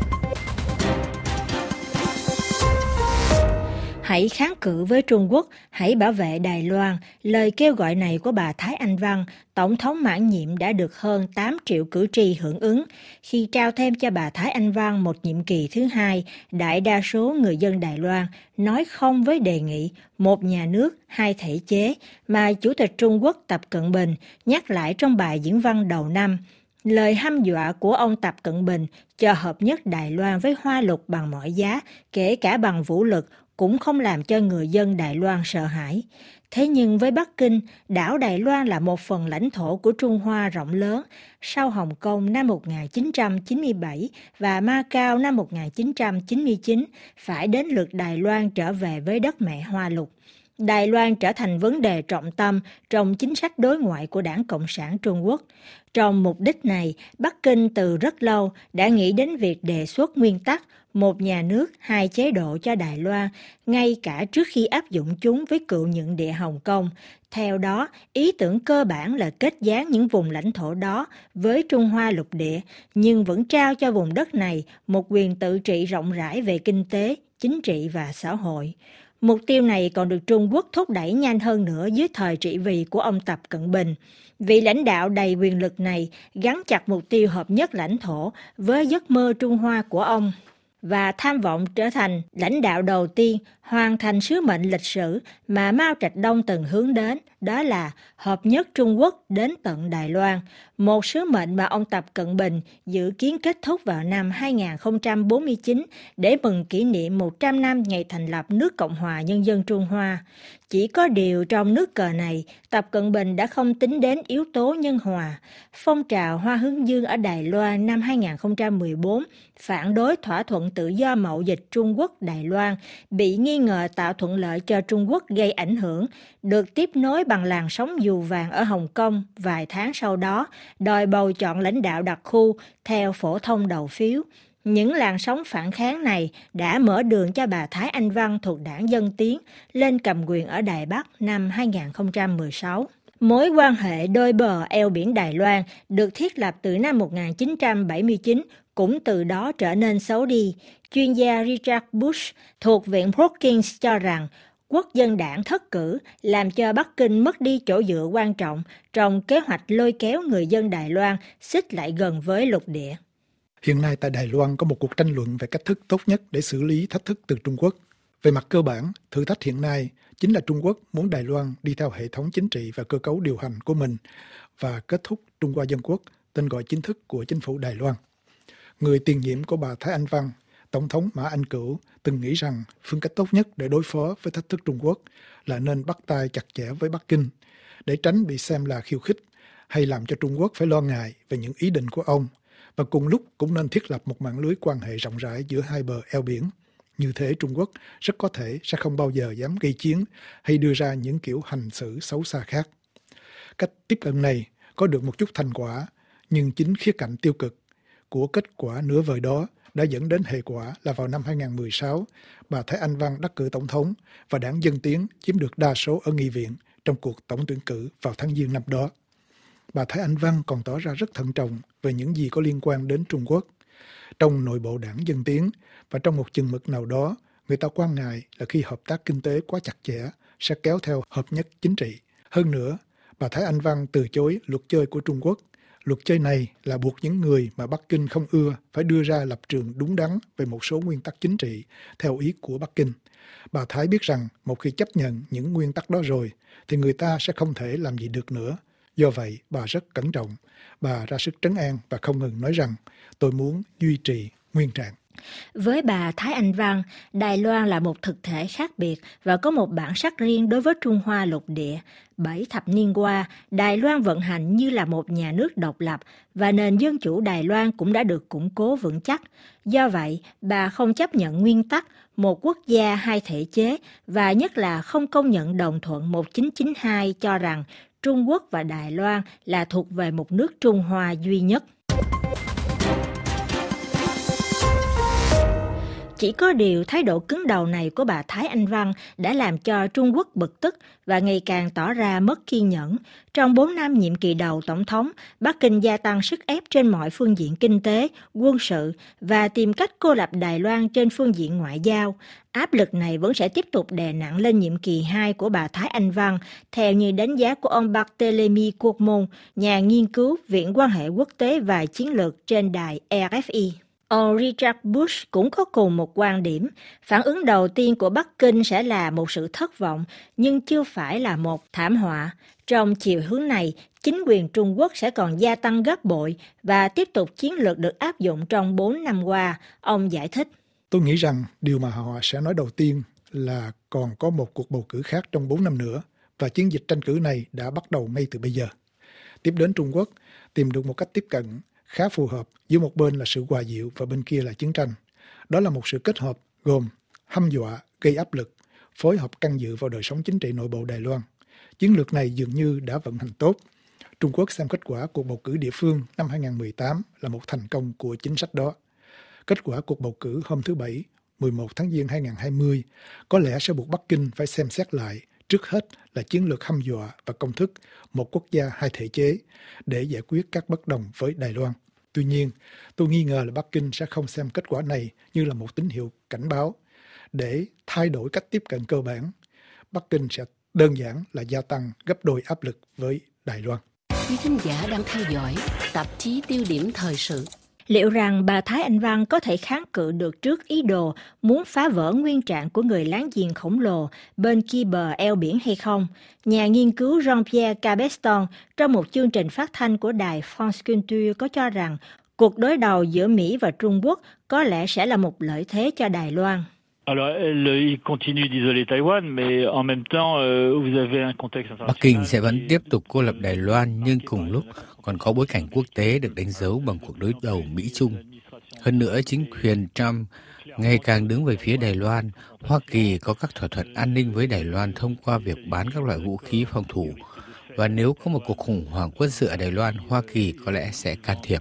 Hãy kháng cự với Trung Quốc, hãy bảo vệ Đài Loan. Lời kêu gọi này của bà Thái Anh Văn, Tổng thống mãn nhiệm đã được hơn tám triệu cử tri hưởng ứng. Khi trao thêm cho bà Thái Anh Văn một nhiệm kỳ thứ hai, đại đa số người dân Đài Loan nói không với đề nghị một nhà nước, hai thể chế mà Chủ tịch Trung Quốc Tập Cận Bình nhắc lại trong bài diễn văn đầu năm. Lời hăm dọa của ông Tập Cận Bình cho hợp nhất Đài Loan với Hoa Lục bằng mọi giá, kể cả bằng vũ lực, cũng không làm cho người dân Đài Loan sợ hãi. Thế nhưng với Bắc Kinh, đảo Đài Loan là một phần lãnh thổ của Trung Hoa rộng lớn. Sau Hồng Kông năm một nghìn chín trăm chín mươi bảy và Macau năm một nghìn chín trăm chín mươi chín, phải đến lượt Đài Loan trở về với đất mẹ Hoa Lục. Đài Loan trở thành vấn đề trọng tâm trong chính sách đối ngoại của Đảng Cộng sản Trung Quốc. Trong mục đích này, Bắc Kinh từ rất lâu đã nghĩ đến việc đề xuất nguyên tắc một nhà nước, hai chế độ cho Đài Loan, ngay cả trước khi áp dụng chúng với cựu nhận địa Hồng Kông. Theo đó, ý tưởng cơ bản là kết gián những vùng lãnh thổ đó với Trung Hoa lục địa, nhưng vẫn trao cho vùng đất này một quyền tự trị rộng rãi về kinh tế, chính trị và xã hội. Mục tiêu này còn được Trung Quốc thúc đẩy nhanh hơn nữa dưới thời trị vì của ông Tập Cận Bình. Vị lãnh đạo đầy quyền lực này gắn chặt mục tiêu hợp nhất lãnh thổ với giấc mơ Trung Hoa của ông và tham vọng trở thành lãnh đạo đầu tiên hoàn thành sứ mệnh lịch sử mà Mao Trạch Đông từng hướng đến, đó là hợp nhất Trung Quốc đến tận Đài Loan, một sứ mệnh mà ông Tập Cận Bình dự kiến kết thúc vào năm hai nghìn không trăm bốn mươi chín để mừng kỷ niệm một trăm năm ngày thành lập nước Cộng hòa Nhân dân Trung Hoa. Chỉ có điều trong nước cờ này, Tập Cận Bình đã không tính đến yếu tố nhân hòa. Phong trào Hoa Hướng Dương ở Đài Loan năm hai nghìn không trăm mười bốn phản đối thỏa thuận tự do mậu dịch Trung Quốc-Đài Loan, bị nghi ngờ tạo thuận lợi cho Trung Quốc gây ảnh hưởng, được tiếp nối bằng làn sóng dù vàng ở Hồng Kông vài tháng sau đó, đòi bầu chọn lãnh đạo đặc khu theo phổ thông đầu phiếu. Những làn sóng phản kháng này đã mở đường cho bà Thái Anh Văn thuộc đảng Dân Tiến lên cầm quyền ở Đài Bắc năm hai nghìn không trăm mười sáu. Mối quan hệ đôi bờ eo biển Đài Loan được thiết lập từ năm một nghìn chín trăm bảy mươi chín cũng từ đó trở nên xấu đi. Chuyên gia Richard Bush thuộc Viện Brookings cho rằng Quốc dân đảng thất cử làm cho Bắc Kinh mất đi chỗ dựa quan trọng trong kế hoạch lôi kéo người dân Đài Loan xích lại gần với lục địa. Hiện nay tại Đài Loan có một cuộc tranh luận về cách thức tốt nhất để xử lý thách thức từ Trung Quốc. Về mặt cơ bản, thử thách hiện nay chính là Trung Quốc muốn Đài Loan đi theo hệ thống chính trị và cơ cấu điều hành của mình và kết thúc Trung Hoa Dân Quốc, tên gọi chính thức của chính phủ Đài Loan. Người tiền nhiệm của bà Thái Anh Văn, Tổng thống Mã Anh Cửu từng nghĩ rằng phương cách tốt nhất để đối phó với thách thức Trung Quốc là nên bắt tay chặt chẽ với Bắc Kinh để tránh bị xem là khiêu khích hay làm cho Trung Quốc phải lo ngại về những ý định của ông, và cùng lúc cũng nên thiết lập một mạng lưới quan hệ rộng rãi giữa hai bờ eo biển. Như thế Trung Quốc rất có thể sẽ không bao giờ dám gây chiến hay đưa ra những kiểu hành xử xấu xa khác. Cách tiếp cận này có được một chút thành quả, nhưng chính khía cạnh tiêu cực của kết quả nửa vời đó đã dẫn đến hệ quả là vào năm hai nghìn không trăm mười sáu, bà Thái Anh Văn đắc cử tổng thống và đảng Dân Tiến chiếm được đa số ở nghị viện trong cuộc tổng tuyển cử vào tháng Giêng năm đó. Bà Thái Anh Văn còn tỏ ra rất thận trọng về những gì có liên quan đến Trung Quốc. Trong nội bộ đảng Dân Tiến và trong một chừng mực nào đó, người ta quan ngại là khi hợp tác kinh tế quá chặt chẽ sẽ kéo theo hợp nhất chính trị. Hơn nữa, bà Thái Anh Văn từ chối luật chơi của Trung Quốc. Luật chơi này là buộc những người mà Bắc Kinh không ưa phải đưa ra lập trường đúng đắn về một số nguyên tắc chính trị theo ý của Bắc Kinh. Bà Thái biết rằng một khi chấp nhận những nguyên tắc đó rồi thì người ta sẽ không thể làm gì được nữa. Do vậy, bà rất cẩn trọng. Bà ra sức trấn an và không ngừng nói rằng tôi muốn duy trì nguyên trạng. Với bà Thái Anh Văn, Đài Loan là một thực thể khác biệt và có một bản sắc riêng đối với Trung Hoa lục địa. Bảy thập niên qua, Đài Loan vận hành như là một nhà nước độc lập và nền dân chủ Đài Loan cũng đã được củng cố vững chắc. Do vậy, bà không chấp nhận nguyên tắc một quốc gia hai thể chế và nhất là không công nhận đồng thuận một nghìn chín trăm chín mươi hai cho rằng Trung Quốc và Đài Loan là thuộc về một nước Trung Hoa duy nhất. Chỉ có điều thái độ cứng đầu này của bà Thái Anh Văn đã làm cho Trung Quốc bực tức và ngày càng tỏ ra mất kiên nhẫn. Trong bốn năm nhiệm kỳ đầu Tổng thống, Bắc Kinh gia tăng sức ép trên mọi phương diện kinh tế, quân sự và tìm cách cô lập Đài Loan trên phương diện ngoại giao. Áp lực này vẫn sẽ tiếp tục đè nặng lên nhiệm kỳ hai của bà Thái Anh Văn, theo như đánh giá của ông Barthélemy Courmont, nhà nghiên cứu Viện quan hệ quốc tế và chiến lược trên đài rờ ép i. Ông Richard Bush cũng có cùng một quan điểm. Phản ứng đầu tiên của Bắc Kinh sẽ là một sự thất vọng, nhưng chưa phải là một thảm họa. Trong chiều hướng này, chính quyền Trung Quốc sẽ còn gia tăng gấp bội và tiếp tục chiến lược được áp dụng trong bốn năm qua, ông giải thích. Tôi nghĩ rằng điều mà họ sẽ nói đầu tiên là còn có một cuộc bầu cử khác trong bốn năm nữa và chiến dịch tranh cử này đã bắt đầu ngay từ bây giờ. Tiếp đến Trung Quốc tìm được một cách tiếp cận khá phù hợp giữa một bên là sự hòa dịu và bên kia là chiến tranh. Đó là một sự kết hợp gồm hăm dọa, gây áp lực, phối hợp can dự vào đời sống chính trị nội bộ Đài Loan. Chiến lược này dường như đã vận hành tốt. Trung Quốc xem kết quả cuộc bầu cử địa phương năm hai không một tám là một thành công của chính sách đó. Kết quả cuộc bầu cử hôm thứ Bảy, mười một tháng Giêng hai không hai không, có lẽ sẽ buộc Bắc Kinh phải xem xét lại, trước hết là chiến lược hăm dọa và công thức một quốc gia hai thể chế để giải quyết các bất đồng với Đài Loan. Tuy nhiên, tôi nghi ngờ là Bắc Kinh sẽ không xem kết quả này như là một tín hiệu cảnh báo. Để thay đổi cách tiếp cận cơ bản, Bắc Kinh sẽ đơn giản là gia tăng gấp đôi áp lực với Đài Loan. Quý thính giả đang theo dõi tạp chí Tiêu điểm thời sự. Liệu rằng bà Thái Anh Văn có thể kháng cự được trước ý đồ muốn phá vỡ nguyên trạng của người láng giềng khổng lồ bên kia bờ eo biển hay không? Nhà nghiên cứu Jean-Pierre Cabeston trong một chương trình phát thanh của đài France Culture có cho rằng cuộc đối đầu giữa Mỹ và Trung Quốc có lẽ sẽ là một lợi thế cho Đài Loan. Bắc Kinh sẽ vẫn tiếp tục cô lập Đài Loan, nhưng cùng lúc còn có bối cảnh quốc tế được đánh dấu bằng cuộc đối đầu Mỹ-Trung. Hơn nữa, chính quyền Trump ngày càng đứng về phía Đài Loan. Hoa Kỳ có các thỏa thuận an ninh với Đài Loan thông qua việc bán các loại vũ khí phòng thủ. Và nếu có một cuộc khủng hoảng quân sự ở Đài Loan, Hoa Kỳ có lẽ sẽ can thiệp.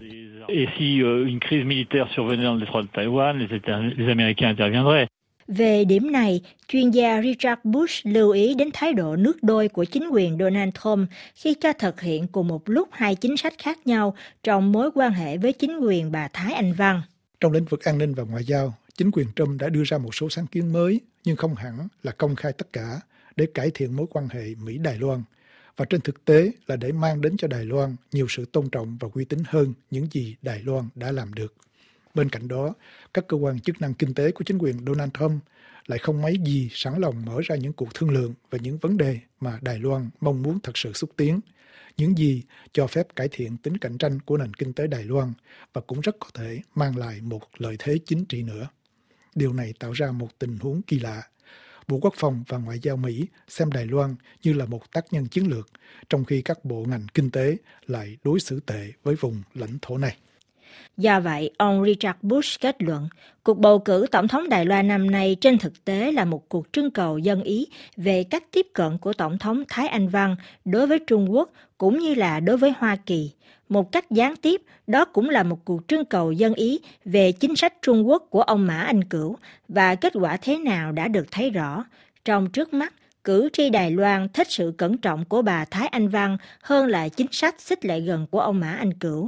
Về điểm này, chuyên gia Richard Bush lưu ý đến thái độ nước đôi của chính quyền Donald Trump khi cho thực hiện cùng một lúc hai chính sách khác nhau trong mối quan hệ với chính quyền bà Thái Anh Văn. Trong lĩnh vực an ninh và ngoại giao, chính quyền Trump đã đưa ra một số sáng kiến mới, nhưng không hẳn là công khai tất cả để cải thiện mối quan hệ Mỹ-Đài Loan. Và trên thực tế là để mang đến cho Đài Loan nhiều sự tôn trọng và uy tín hơn những gì Đài Loan đã làm được. Bên cạnh đó, các cơ quan chức năng kinh tế của chính quyền Donald Trump lại không mấy gì sẵn lòng mở ra những cuộc thương lượng về những vấn đề mà Đài Loan mong muốn thật sự xúc tiến, những gì cho phép cải thiện tính cạnh tranh của nền kinh tế Đài Loan và cũng rất có thể mang lại một lợi thế chính trị nữa. Điều này tạo ra một tình huống kỳ lạ. Bộ Quốc phòng và Ngoại giao Mỹ xem Đài Loan như là một tác nhân chiến lược, trong khi các bộ ngành kinh tế lại đối xử tệ với vùng lãnh thổ này. Do vậy, ông Richard Bush kết luận, cuộc bầu cử tổng thống Đài Loan năm nay trên thực tế là một cuộc trưng cầu dân ý về cách tiếp cận của Tổng thống Thái Anh Văn đối với Trung Quốc cũng như là đối với Hoa Kỳ. Một cách gián tiếp, đó cũng là một cuộc trưng cầu dân ý về chính sách Trung Quốc của ông Mã Anh Cửu và kết quả thế nào đã được thấy rõ. Trong trước mắt, cử tri Đài Loan thích sự cẩn trọng của bà Thái Anh Văn hơn là chính sách xích lại gần của ông Mã Anh Cửu.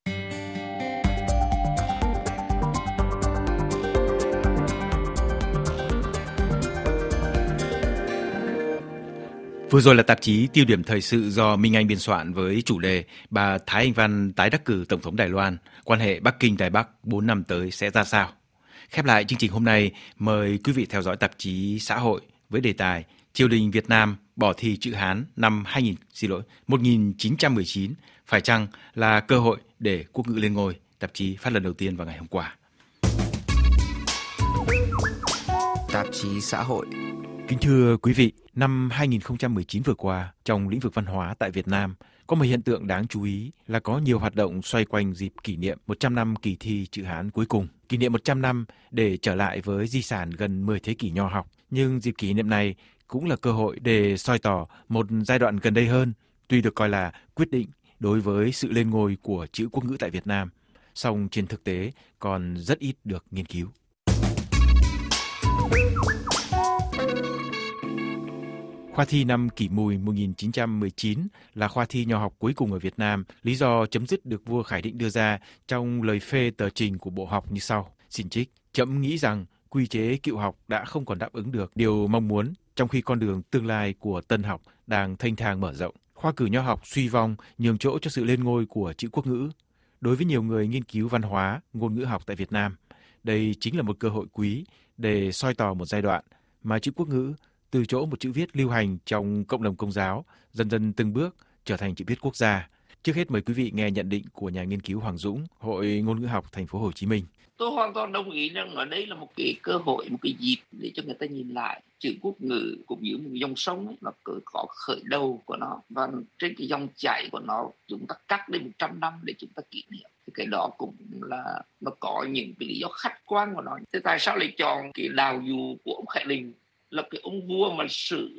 Vừa rồi là tạp chí Tiêu điểm thời sự do Minh Anh biên soạn với chủ đề bà Thái Anh Văn tái đắc cử Tổng thống Đài Loan, quan hệ Bắc Kinh-Đài Bắc bốn năm tới sẽ ra sao? Khép lại chương trình hôm nay, mời quý vị theo dõi tạp chí Xã hội với đề tài Triều đình Việt Nam bỏ thi chữ Hán năm hai nghìn, xin lỗi, một nghìn chín trăm mười chín, phải chăng là cơ hội để quốc ngữ lên ngôi? Tạp chí phát lần đầu tiên vào ngày hôm qua. Tạp chí Xã hội. Kính thưa quý vị, năm hai nghìn không trăm mười chín vừa qua, trong lĩnh vực văn hóa tại Việt Nam, có một hiện tượng đáng chú ý là có nhiều hoạt động xoay quanh dịp kỷ niệm một trăm năm kỳ thi chữ Hán cuối cùng. Kỷ niệm một trăm năm để trở lại với di sản gần mười thế kỷ nho học. Nhưng dịp kỷ niệm này cũng là cơ hội để soi tỏ một giai đoạn gần đây hơn, tuy được coi là quyết định đối với sự lên ngôi của chữ quốc ngữ tại Việt Nam, song trên thực tế còn rất ít được nghiên cứu. Khoa thi năm Kỷ Mùi một nghìn chín trăm mười chín là khoa thi nho học cuối cùng ở Việt Nam. Lý do chấm dứt được vua Khải Định đưa ra trong lời phê tờ trình của Bộ Học như sau. Xin trích: Trẫm nghĩ rằng quy chế cựu học đã không còn đáp ứng được điều mong muốn, trong khi con đường tương lai của tân học đang thênh thang mở rộng. Khoa cử nho học suy vong, nhường chỗ cho sự lên ngôi của chữ quốc ngữ. Đối với nhiều người nghiên cứu văn hóa, ngôn ngữ học tại Việt Nam, đây chính là một cơ hội quý để soi tỏ một giai đoạn mà chữ quốc ngữ từ chỗ một chữ viết lưu hành trong cộng đồng Công giáo dần dần từng bước trở thành chữ viết quốc gia. Trước hết mời quý vị nghe nhận định của nhà nghiên cứu Hoàng Dũng, Hội Ngôn ngữ học Thành phố Hồ Chí Minh. Tôi hoàn toàn đồng ý rằng ở đây là một cái cơ hội, một cái dịp để cho người ta nhìn lại chữ quốc ngữ cũng như một dòng sông ấy, nó có khởi đầu của nó, và trên cái dòng chảy của nó chúng ta cắt đi một trăm năm để chúng ta kỷ niệm. Thì cái đó cũng là nó có những cái lý do khách quan của nó. Thế tại sao lại chọn cái đào dù của ông Khải Định, là cái ông vua mà sự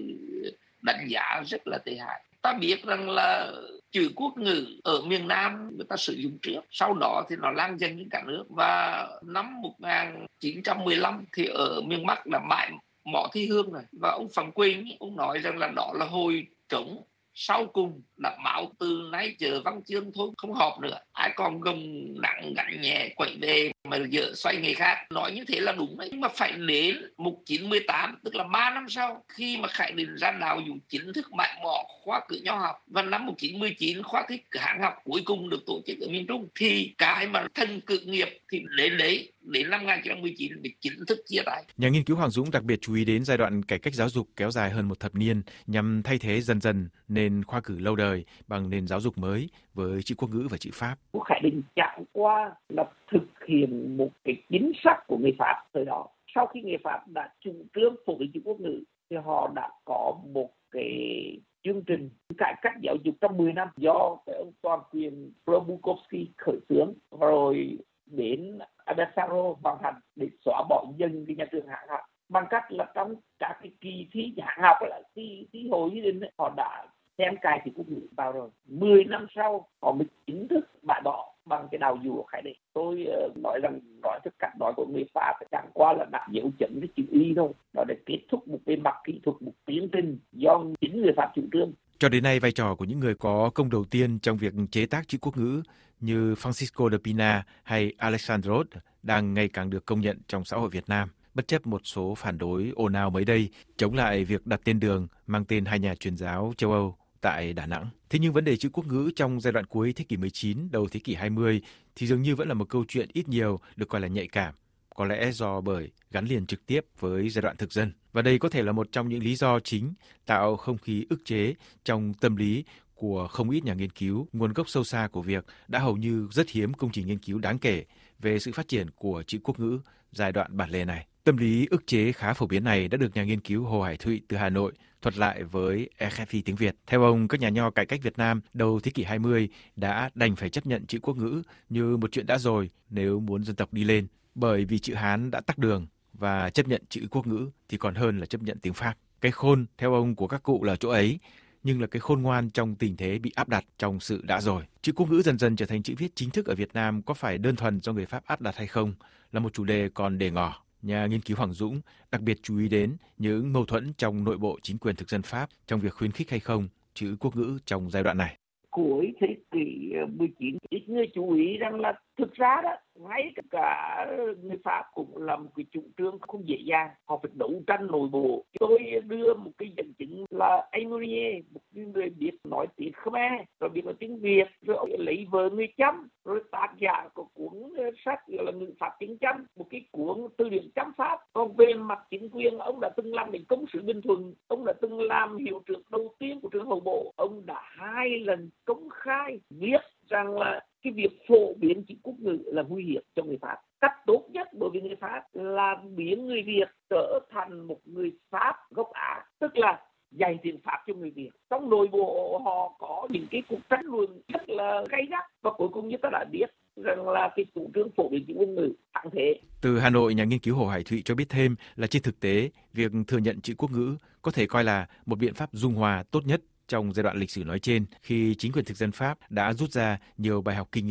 đánh giá rất là tệ hại? Ta biết rằng là chữ quốc ngữ ở miền Nam người ta sử dụng trước, sau đó thì nó lan dần đến cả nước. Và năm một nghìn chín trăm mười lăm thì ở miền Bắc là bãi mỏ Thi Hương rồi. Và ông Phạm Quỳnh, ông nói rằng là đó là hồi trống sau cùng, đã bảo từ nay chờ văn chương thôi, không họp nữa, ai còn gồng nặng gánh nhẹ quậy về mà giờ xoay nghề khác. Nói như thế là đúng đấy, nhưng mà phải đến một nghìn chín trăm mười tám, tức là ba năm sau, khi mà Khải Định ra đào dù chính thức bãi bỏ khoa cử nho học, và năm một nghìn chín trăm mười chín khoa thích hạng học cuối cùng được tổ chức ở miền Trung, thì cái mà thân cử nghiệp thì đến đấy đến năm một nghìn chín trăm mười chín bị chính thức chia tay. Nhà nghiên cứu Hoàng Dũng đặc biệt chú ý đến giai đoạn cải cách giáo dục kéo dài hơn một thập niên nhằm thay thế dần dần nền khoa cử lâu đời bằng nền giáo dục mới với chữ quốc ngữ và chữ Pháp. Khải Định chẳng qua là thực hiện một cái chính sách của người Pháp thời đó. Sau khi người Pháp đã chủ trương phổ biến chữ quốc ngữ thì họ đã có một cái chương trình cải cách giáo dục trong mười năm do cái ông toàn quyền Probukovsky khởi xướng, rồi đến Abessaro hoàn thành để xóa bỏ dần cái nhà trường hạng học, bằng cách là trong các cái kỳ thi hạng học là thi thi hồi như thế, họ đã xem cài chữ quốc ngữ vào rồi. Mười năm sau họ mới chính thức bãi bỏ bằng cái đào dù của Khải Định. Tôi uh, nói rằng nói theo cách nói của người Pháp chẳng qua là đặt dấu chấm cái chữ y thôi, đó để kết thúc một cái mặt kỹ thuật, một tiến trình do chính người Pháp chủ trương. Cho đến nay, vai trò của những người có công đầu tiên trong việc chế tác chữ quốc ngữ như Francisco de Pina hay Alexandre Rode đang ngày càng được công nhận trong xã hội Việt Nam, bất chấp một số phản đối ồn ào mới đây chống lại việc đặt tên đường mang tên hai nhà truyền giáo châu Âu tại Đà Nẵng. Thế nhưng vấn đề chữ quốc ngữ trong giai đoạn cuối thế kỷ mười chín, đầu thế kỷ hai mươi thì dường như vẫn là một câu chuyện ít nhiều được coi là nhạy cảm, có lẽ do bởi gắn liền trực tiếp với giai đoạn thực dân. Và đây có thể là một trong những lý do chính tạo không khí ức chế trong tâm lý của không ít nhà nghiên cứu. Nguồn gốc sâu xa của việc đã hầu như rất hiếm công trình nghiên cứu đáng kể về sự phát triển của chữ quốc ngữ giai đoạn bản lề này. Tâm lý ức chế khá phổ biến này đã được nhà nghiên cứu Hồ Hải Thụy từ Hà Nội thuật lại với rờ ép i tiếng Việt. Theo ông, các nhà nho cải cách Việt Nam đầu thế kỷ hai mươi đã đành phải chấp nhận chữ quốc ngữ như một chuyện đã rồi nếu muốn dân tộc đi lên, bởi vì chữ Hán đã tắc đường và chấp nhận chữ quốc ngữ thì còn hơn là chấp nhận tiếng Pháp. Cái khôn, theo ông, của các cụ là chỗ ấy, nhưng là cái khôn ngoan trong tình thế bị áp đặt trong sự đã rồi. Chữ quốc ngữ dần dần trở thành chữ viết chính thức ở Việt Nam có phải đơn thuần do người Pháp áp đặt hay không là một chủ đề còn để ngỏ. Nhà nghiên cứu Hoàng Dũng đặc biệt chú ý đến những mâu thuẫn trong nội bộ chính quyền thực dân Pháp trong việc khuyến khích hay không chữ quốc ngữ trong giai đoạn này. Cuối thế kỷ mười chín, ít người chú ý rằng là thực ra đó, ngay cả người Pháp cũng là một cái chủ trương không dễ dàng, họ phải đấu tranh nội bộ. Tôi đưa một cái dẫn chứng là anh Mounier, một người biết nói tiếng Khmer, rồi biết nói tiếng Việt, rồi ông lấy vợ người Chăm, rồi tác giả của cuốn sách gọi là Ngữ Pháp tiếng Chăm, một cái cuốn từ điển Chăm Pháp. Còn về mặt chính quyền, ông đã từng làm đến công sử Bình Thuận, ông đã từng làm hiệu trưởng đầu tiên của trường Hậu Bộ, ông đã hai lần công khai viết rằng là cái việc phổ biến chữ quốc ngữ là nguy hiểm cho người Pháp. Cách tốt nhất đối với người Pháp là biến người Việt trở thành một người Pháp gốc Á, tức là dạy tiếng Pháp cho người Việt. Trong nội bộ họ có những cái cuộc tranh luận rất là gay gắt, và cuối cùng như ta đã biết rằng là cái chủ trương phổ biến chữ quốc ngữ thắng thế. Từ Hà Nội, nhà nghiên cứu Hồ Hải Thụy cho biết thêm là trên thực tế, việc thừa nhận chữ quốc ngữ có thể coi là một biện pháp dung hòa tốt nhất trong giai đoạn lịch sử nói trên, khi chính quyền thực dân Pháp đã rút ra nhiều bài học kinh nghiệm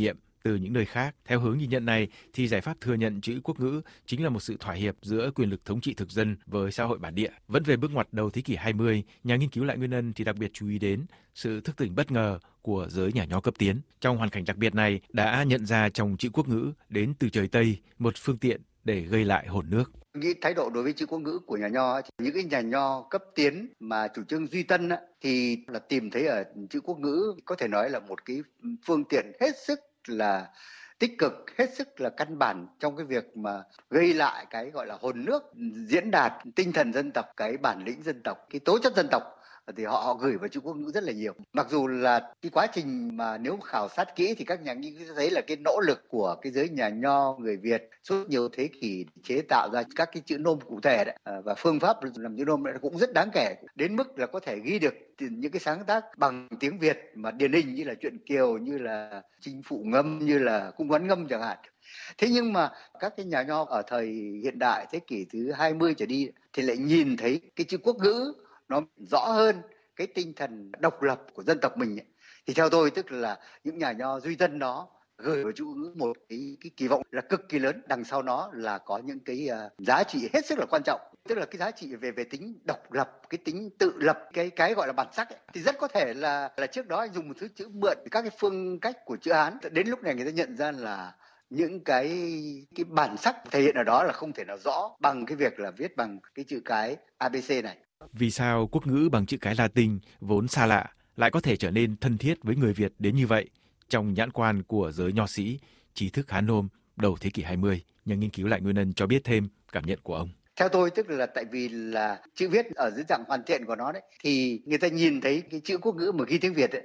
từ những nơi khác. Theo hướng nhìn nhận này, thì giải pháp thừa nhận chữ quốc ngữ chính là một sự thỏa hiệp giữa quyền lực thống trị thực dân với xã hội bản địa. Vẫn về bước ngoặt đầu thế kỷ hai mươi, nhà nghiên cứu Lại Nguyên Ân thì đặc biệt chú ý đến sự thức tỉnh bất ngờ của giới nhà nho cấp tiến. Trong hoàn cảnh đặc biệt này, đã nhận ra trong chữ quốc ngữ đến từ trời Tây một phương tiện để gây lại hồn nước. Nghĩ thái độ đối với chữ quốc ngữ của nhà nho, những cái nhà nho cấp tiến mà chủ trương duy tân thì là tìm thấy ở chữ quốc ngữ có thể nói là một cái phương tiện hết sức là tích cực, hết sức là căn bản trong cái việc mà gây lại cái gọi là hồn nước, diễn đạt tinh thần dân tộc, cái bản lĩnh dân tộc, cái tố chất dân tộc. Thì họ, họ gửi vào chữ quốc ngữ rất là nhiều. Mặc dù là cái quá trình mà nếu khảo sát kỹ thì các nhà nghiên cứu thấy là cái nỗ lực của cái giới nhà nho người Việt suốt nhiều thế kỷ chế tạo ra các cái chữ nôm cụ thể đấy, và phương pháp làm chữ nôm cũng rất đáng kể, đến mức là có thể ghi được những cái sáng tác bằng tiếng Việt mà điển hình như là truyện Kiều, như là Chinh Phụ Ngâm, như là Cung Đoán Ngâm chẳng hạn. Thế nhưng mà các cái nhà nho ở thời hiện đại thế kỷ thứ hai mươi trở đi thì lại nhìn thấy cái chữ quốc ngữ nó rõ hơn cái tinh thần độc lập của dân tộc mình ấy. Thì theo tôi tức là những nhà nho duy tân đó gửi vào chữ ngữ một cái, cái kỳ vọng là cực kỳ lớn, đằng sau nó là có những cái uh, giá trị hết sức là quan trọng, tức là cái giá trị về về tính độc lập, cái tính tự lập, cái cái gọi là bản sắc ấy. Thì rất có thể là là trước đó anh dùng một thứ chữ mượn các cái phương cách của chữ Hán, đến lúc này người ta nhận ra là những cái cái bản sắc thể hiện ở đó là không thể nào rõ bằng cái việc là viết bằng cái chữ cái a bê xê này. Vì sao quốc ngữ bằng chữ cái Latin vốn xa lạ lại có thể trở nên thân thiết với người Việt đến như vậy trong nhãn quan của giới nho sĩ, trí thức Hán nôm đầu thế kỷ hai mươi? Nhà nghiên cứu Lại Nguyên Ân cho biết thêm cảm nhận của ông. Theo tôi tức là tại vì là chữ viết ở dưới dạng hoàn thiện của nó đấy, thì người ta nhìn thấy cái chữ quốc ngữ mà ghi tiếng Việt ấy,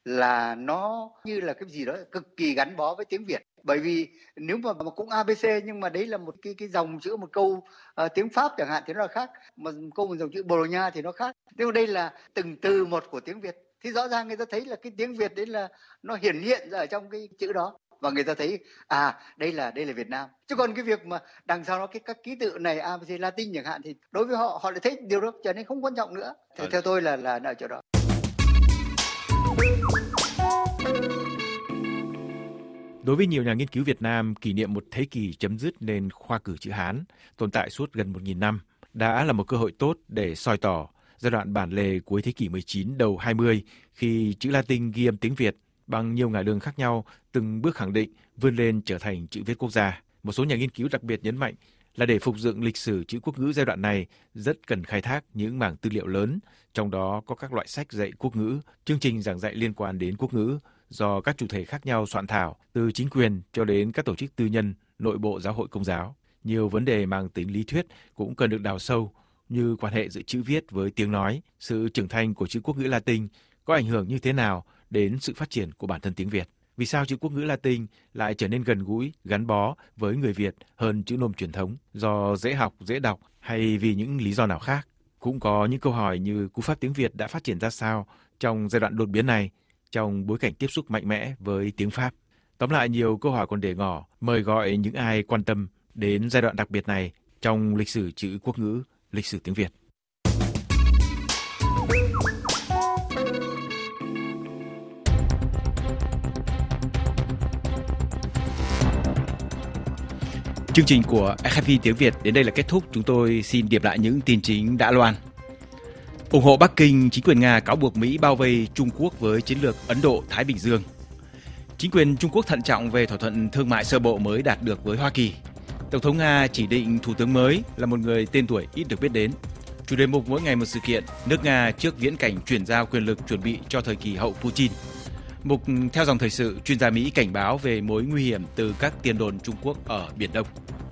là nó như là cái gì đó cực kỳ gắn bó với tiếng Việt. Bởi vì nếu mà, mà cũng a bê xê nhưng mà đấy là một cái cái dòng chữ, một câu uh, tiếng Pháp chẳng hạn thì nó là khác, mà câu một dòng chữ Bồ Đào Nha thì nó khác. Nhưng mà đây là từng từ một của tiếng Việt, thì rõ ràng người ta thấy là cái tiếng Việt đấy là nó hiển hiện ra ở trong cái chữ đó, và người ta thấy à đây là đây là Việt Nam. Chứ còn cái việc mà đằng sau nó cái các ký tự này a bê xê Latin chẳng hạn thì đối với họ họ lại thấy điều đó trở nên không quan trọng nữa. Theo, theo tôi là là ở chỗ đó. Đối với nhiều nhà nghiên cứu Việt Nam, kỷ niệm một thế kỷ chấm dứt nền khoa cử chữ Hán tồn tại suốt gần một nghìn năm đã là một cơ hội tốt để soi tỏ giai đoạn bản lề cuối thế kỷ mười chín đầu hai mươi, khi chữ Latin ghi âm tiếng Việt bằng nhiều ngả đường khác nhau từng bước khẳng định vươn lên trở thành chữ viết quốc gia. Một số nhà nghiên cứu đặc biệt nhấn mạnh là để phục dựng lịch sử chữ quốc ngữ giai đoạn này rất cần khai thác những mảng tư liệu lớn, trong đó có các loại sách dạy quốc ngữ, chương trình giảng dạy liên quan đến quốc ngữ do các chủ thể khác nhau soạn thảo, từ chính quyền cho đến các tổ chức tư nhân, nội bộ giáo hội Công giáo. Nhiều vấn đề mang tính lý thuyết cũng cần được đào sâu, như quan hệ giữa chữ viết với tiếng nói, sự trưởng thành của chữ quốc ngữ Latin có ảnh hưởng như thế nào đến sự phát triển của bản thân tiếng Việt. Vì sao chữ quốc ngữ Latin lại trở nên gần gũi, gắn bó với người Việt hơn chữ nôm truyền thống, do dễ học, dễ đọc hay vì những lý do nào khác? Cũng có những câu hỏi như cú pháp tiếng Việt đã phát triển ra sao trong giai đoạn đột biến này, trong bối cảnh tiếp xúc mạnh mẽ với tiếng Pháp. Tóm lại, nhiều câu hỏi còn để ngỏ, mời gọi những ai quan tâm đến giai đoạn đặc biệt này trong lịch sử chữ quốc ngữ, lịch sử tiếng Việt. Chương trình của rờ ép i tiếng Việt đến đây là kết thúc. Chúng tôi xin điểm lại những tin chính đã loan. Ủng hộ Bắc Kinh, chính quyền Nga cáo buộc Mỹ bao vây Trung Quốc với chiến lược Ấn Độ-Thái Bình Dương. Chính quyền Trung Quốc thận trọng về thỏa thuận thương mại sơ bộ mới đạt được với Hoa Kỳ. Tổng thống Nga chỉ định thủ tướng mới là một người tên tuổi ít được biết đến. Chủ đề mục mỗi ngày một sự kiện, nước Nga trước viễn cảnh chuyển giao quyền lực chuẩn bị cho thời kỳ hậu Putin. Mục theo dòng thời sự, chuyên gia Mỹ cảnh báo về mối nguy hiểm từ các tiền đồn Trung Quốc ở Biển Đông.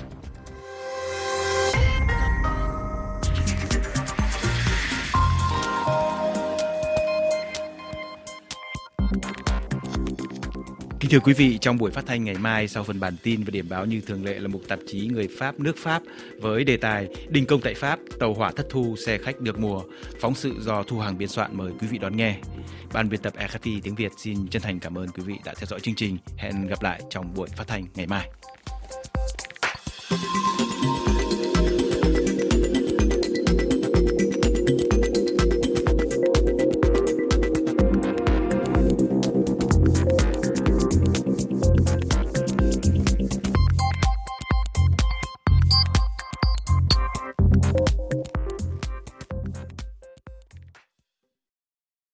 Kính thưa quý vị, trong buổi phát thanh ngày mai, sau phần bản tin và điểm báo như thường lệ là mục tạp chí Người Pháp nước Pháp với đề tài Đình công tại Pháp, tàu hỏa thất thu, xe khách được mùa, phóng sự do Thu Hằng biên soạn, mời quý vị đón nghe. Ban biên tập rờ ép i tiếng Việt xin chân thành cảm ơn quý vị đã theo dõi chương trình. Hẹn gặp lại trong buổi phát thanh ngày mai.